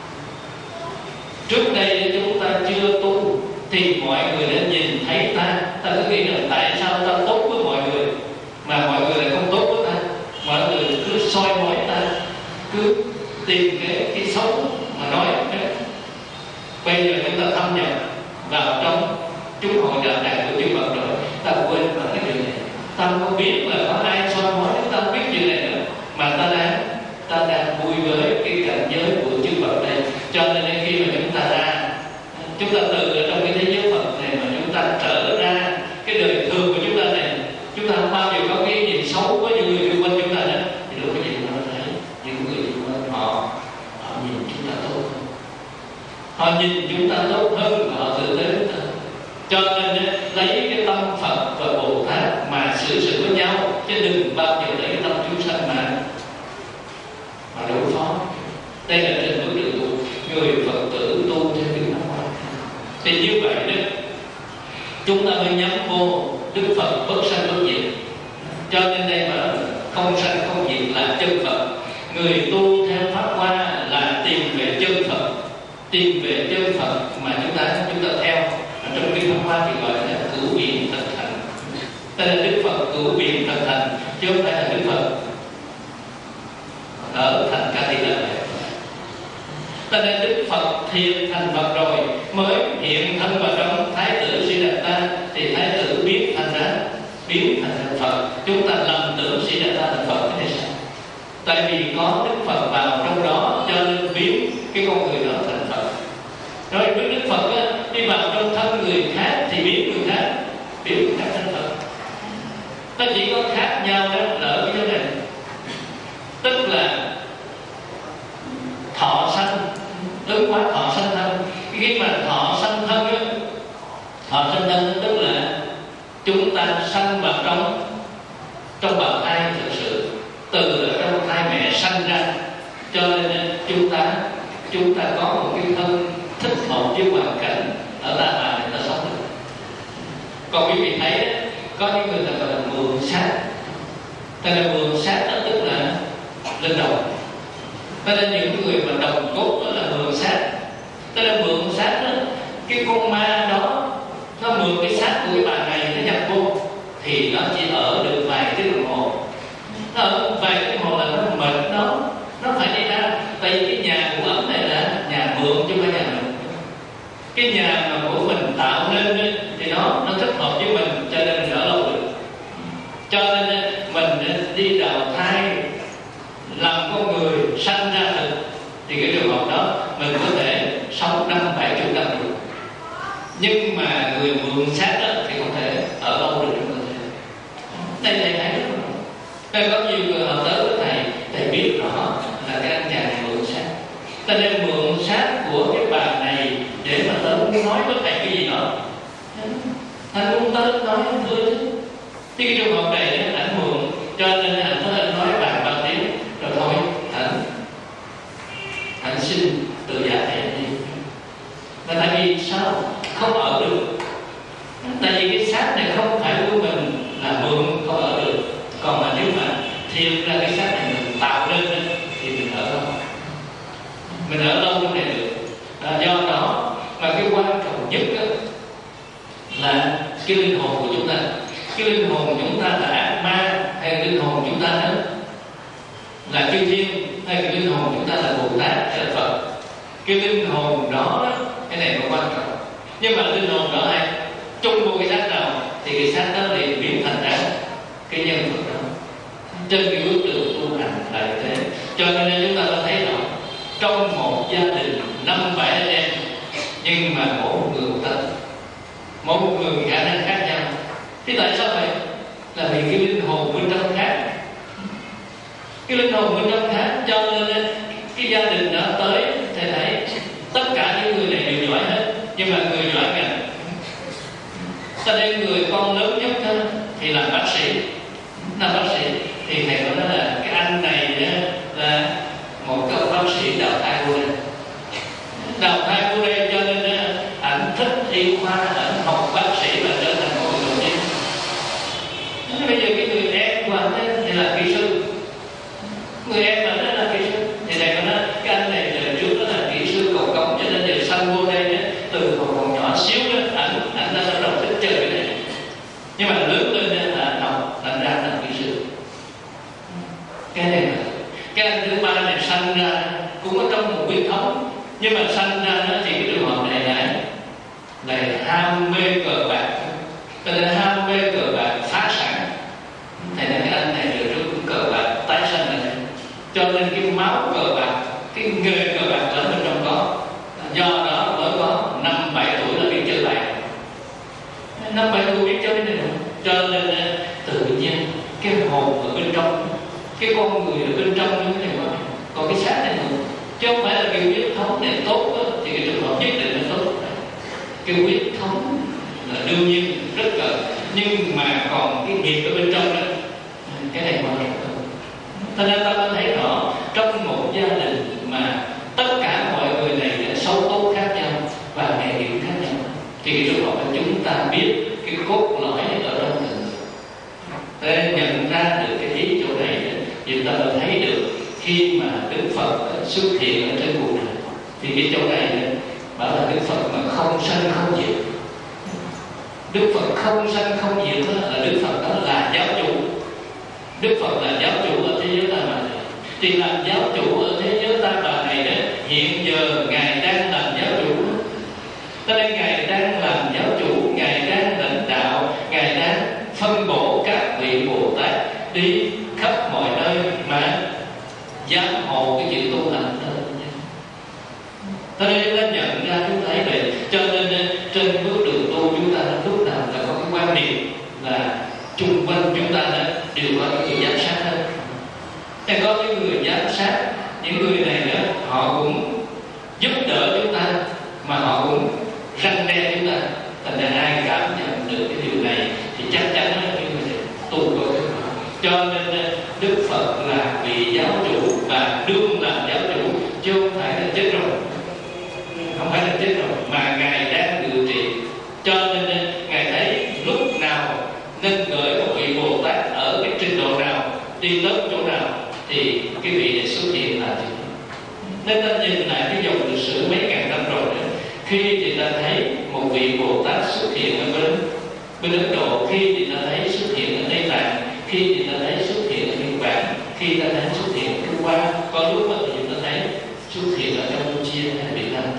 Trước đây chúng ta chưa tu thì mọi người đã nhìn thấy ta cứ nghĩ là tại sao ta tốt với mọi người, chúng hội đạo tràng của chư Phật rồi, ta quên mất cái chuyện này. Ta không có biết là có ai soi mói, ta không biết chuyện này nữa, mà ta đang vui với cái cảnh giới của chư Phật đây. Cho nên khi mà chúng ta ra, chúng ta từ ở trong cái thế giới Phật này mà chúng ta trở ra cái đời thường của chúng ta này, chúng ta không bao giờ có cái nhìn xấu với những người xung quanh chúng ta nữa. Thì lúc cái gì chúng ta thấy những người xung quanh họ nhìn chúng ta tốt hơn, họ nhìn chúng ta tốt hơn và họ tự tế chúng ta. Cho nên lấy cái tâm Phật và Bồ Tát mà xử sự với nhau, chứ đừng bao giờ lấy cái tâm chúng sanh mà đối phó. Đây là trên bước đường tu, người Phật tử tu theo kinh Pháp Hoa. Thì như vậy đó, chúng ta mới nhắm vô Đức Phật bất sanh bất diệt. Cho nên đây mà không sanh không diệt là chân Phật. Người tu theo Pháp Hoa là tìm về chân Phật, tìm về chân Phật mà chúng ta theo. Ở trong kinh Pháp Hoa thì gọi là cửu biện thật thành. Đây là Đức Phật cửu biện thật thành, chứ không phải là Đức Phật ở thành Ca Tỳ La. Cho nên Đức Phật thiền thành Phật rồi mới hiện thân vào trong Thái tử Siddhartha, thì Thái tử biến thành Phật. Chúng ta lầm tưởng Siddhartha thành Phật, cái này sao? Tại vì có Đức Phật vào trong đó cho nên biến cái con người đó thành Phật. Rồi Đức Phật á, đi vào trong thân người khác thì biến người khác thành Phật. Nó chỉ có khác nhau đó là ở cái chỗ này, tức là thọ sanh, ứng hóa thọ sanh thân. Khi mà thọ sanh thân á, thọ sanh thân tức là chúng ta sanh vào trong bào thai thực sự, từ ở trong thai mẹ sanh ra. Cho nên chúng ta có một cái thân thích hợp với hoàn cảnh ở La Hà này ta sống được. Còn quý vị thấy có những người ta gọi là mường sát. Ta là mường sát đó, tức là lên đồng. Ta là những người mà đồng cốt đó là mường sát. Ta là mường sát đó, cái con ma đó nó mường cái xác của cái bà này nó nhập vô, thì nó chỉ ở được vài tiếng đồng hồ. Nó ở vài tiếng đồng hồ là nó mệt, nó phải đi ra. Tại vì cái nhà của ấm này là nhà mượn chứ không phải nhà mình. Cái nhà mà của mình tạo nên thì nó thích hợp với mình, cho nên mình ở lâu được. Cho nên mình đi đào thai làm con người sanh ra thực, thì cái trường hợp đó mình có thể sống 50-70 năm được. Nhưng mà người mượn xác đó thì không thể ở lâu được trong cơ thể. Đây thầy thấy rất rõ. Nên có nhiều người họ tới với thầy biết rõ là cái anh chàng này mượn xác. Ta nên mượn xác của cái bà này để mà tớ muốn nói với thầy cái gì đó. Anh muốn tớ nói với chứ. Thì cái trường hợp này anh mượn, cho nên anh có thể nói vài ba tiếng rồi thôi anh xin tự giải thầy đi. Và tại vì sao không ở được? Tại vì cái xác này không phải của mình, là mượn không ở được. Còn mà nếu mà thiệt ra cái xác này mình tạo lên thì mình ở lâu, mình ở lâu trong này được. Do đó mà cái quan trọng nhất là cái linh hồn của chúng ta. Cái linh hồn của chúng ta là ác ma hay linh hồn của chúng ta là chư thiên, hay cái linh hồn của chúng ta là Bồ Tát hay là Phật. Cái linh hồn đó, cái này là quan trọng. Nhưng mà linh hồn đó hay chung vô cái xác nào thì cái xác đó liền biến thành ra cái nhân Phật đó. Trên cái bước đường tu hành là thế. Cho nên chúng ta có thấy rõ trong một gia đình 5-7 anh em, nhưng mà mỗi người một thân, mỗi một người khả năng khác nhau. Thế tại sao vậy? Là vì cái linh hồn bên trong khác. Cái linh hồn bên trong khác, cho nên cái gia đình đó tới thầy thấy tất cả những người này đều giỏi hết, nhưng mà người giỏi ngành. Cho nên người con lớn nhất thì làm bác sĩ. Làm bác sĩ thì thầy có nói là cái anh này là một cái bác sĩ đào thai vô đây. Đào thai vô đây cho nên ảnh thích y khoa, ảnh học bác sĩ và trở thành một người nổi tiếng. Bây giờ cái người em của anh thì là kỹ sư. Người em mà nó là kỹ sư thì thầy có nói cái anh này từ trước đó là kỹ sư cầu công, cho nên giờ sanh vô đây từ còn nhỏ xíu đó ảnh đã bắt đầu thích chơi cái này. Nhưng mà lớn lên là học thành ra là kỹ sư. Cái này là cái anh thứ ba này sanh ra cũng có trong một huyết thống, nhưng mà sanh ra thì cái trường hợp này là ham mê cờ bạc nó phải tu biết cho cái này nữa. Cho nên tự nhiên cái hồn ở bên trong, cái con người ở bên trong như thế này mà còn cái xác này nữa, chứ không phải là cái huyết thống này tốt đó, thì cái trường hợp nhất định là tốt. Cái huyết thống là đương nhiên rất cần, nhưng mà còn cái nghiệp ở bên trong đó, cái này quan trọng hơn. Cho nên ta mới thấy rõ trong một gia đình mà tất cả mọi người này đã xấu tốt khác nhau và nghề nghiệp khác nhau, thì cái trường hợp là chúng ta biết cái cốt lõi ở trong mình, để nhận ra được cái ý chỗ này thì ta mới thấy được khi mà Đức Phật xuất hiện ở trên cuộc đời, thì cái chỗ này bảo là Đức Phật mà không sanh không diệt. Đức Phật không sanh không diệt là Đức Phật đó là giáo chủ. Đức Phật là giáo chủ ở thế giới ta bà này. Thì làm giáo chủ ở thế giới ta bà này đó, hiện giờ Ngài đang làm giáo chủ. Cho nên Ngài đang làm giáo chủ, Ngài đang lãnh đạo, Ngài đang phân bổ các vị Bồ Tát đi khắp mọi nơi mà giám hộ cái chuyện tu hành đó. Cho nên chúng ta nhận ra, chúng thấy vậy. Cho nên trên bước đường tu chúng ta lúc nào là có cái quan niệm là chung quanh chúng ta đều có những người giám sát hết. Thì có những người giám sát, những người này nữa, họ cũng giúp đỡ chúng ta, mà họ cũng răn đe chúng ta. Thành ra ai cảm nhận được cái điều này thì chắc chắn là những người tu có kết quả. Cho nên Đức Phật là vị giáo chủ và đương làm giáo chủ, chứ không phải là chết rồi. Không phải là chết rồi, mà Ngài đang ngự trị. Cho nên Ngài thấy lúc nào nên gửi một vị Bồ Tát ở cái trình độ nào, đi tới chỗ nào, thì cái vị này xuất hiện là gì. Nên ta nhìn lại cái dòng lịch sử mấy ngàn năm rồi đó, khi thì ta thấy một vị Bồ Tát xuất hiện ở bên Ấn Độ, khi thì ta thấy xuất hiện ở Tây Tạng, khi thì ta thấy xuất hiện ở Nhật Bản, khi ta thấy xuất hiện ở Trung Hoa, có lúc thì chúng ta thấy xuất hiện ở Campuchia hay Việt Nam.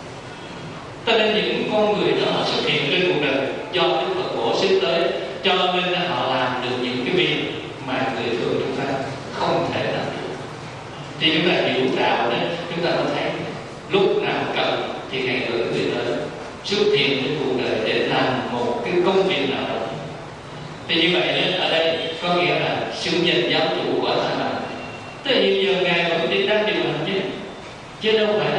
Cho nên những con người đó họ xuất hiện trên cuộc đời do Đức Phật bổ xứ tới, cho nên họ làm được những cái việc mà người thường chúng ta không thể làm được. Thì chúng ta hiểu đạo đó, chúng ta có thấy lúc nào cần thì Ngài gửi người tới xuất hiện trên cuộc đời để làm một cái công việc nào đó. Thì như vậy nên ở đây có nghĩa là xưng danh giáo chủ của ta. Tức là hiện giờ Ngài vẫn đang điều hành chứ đâu phải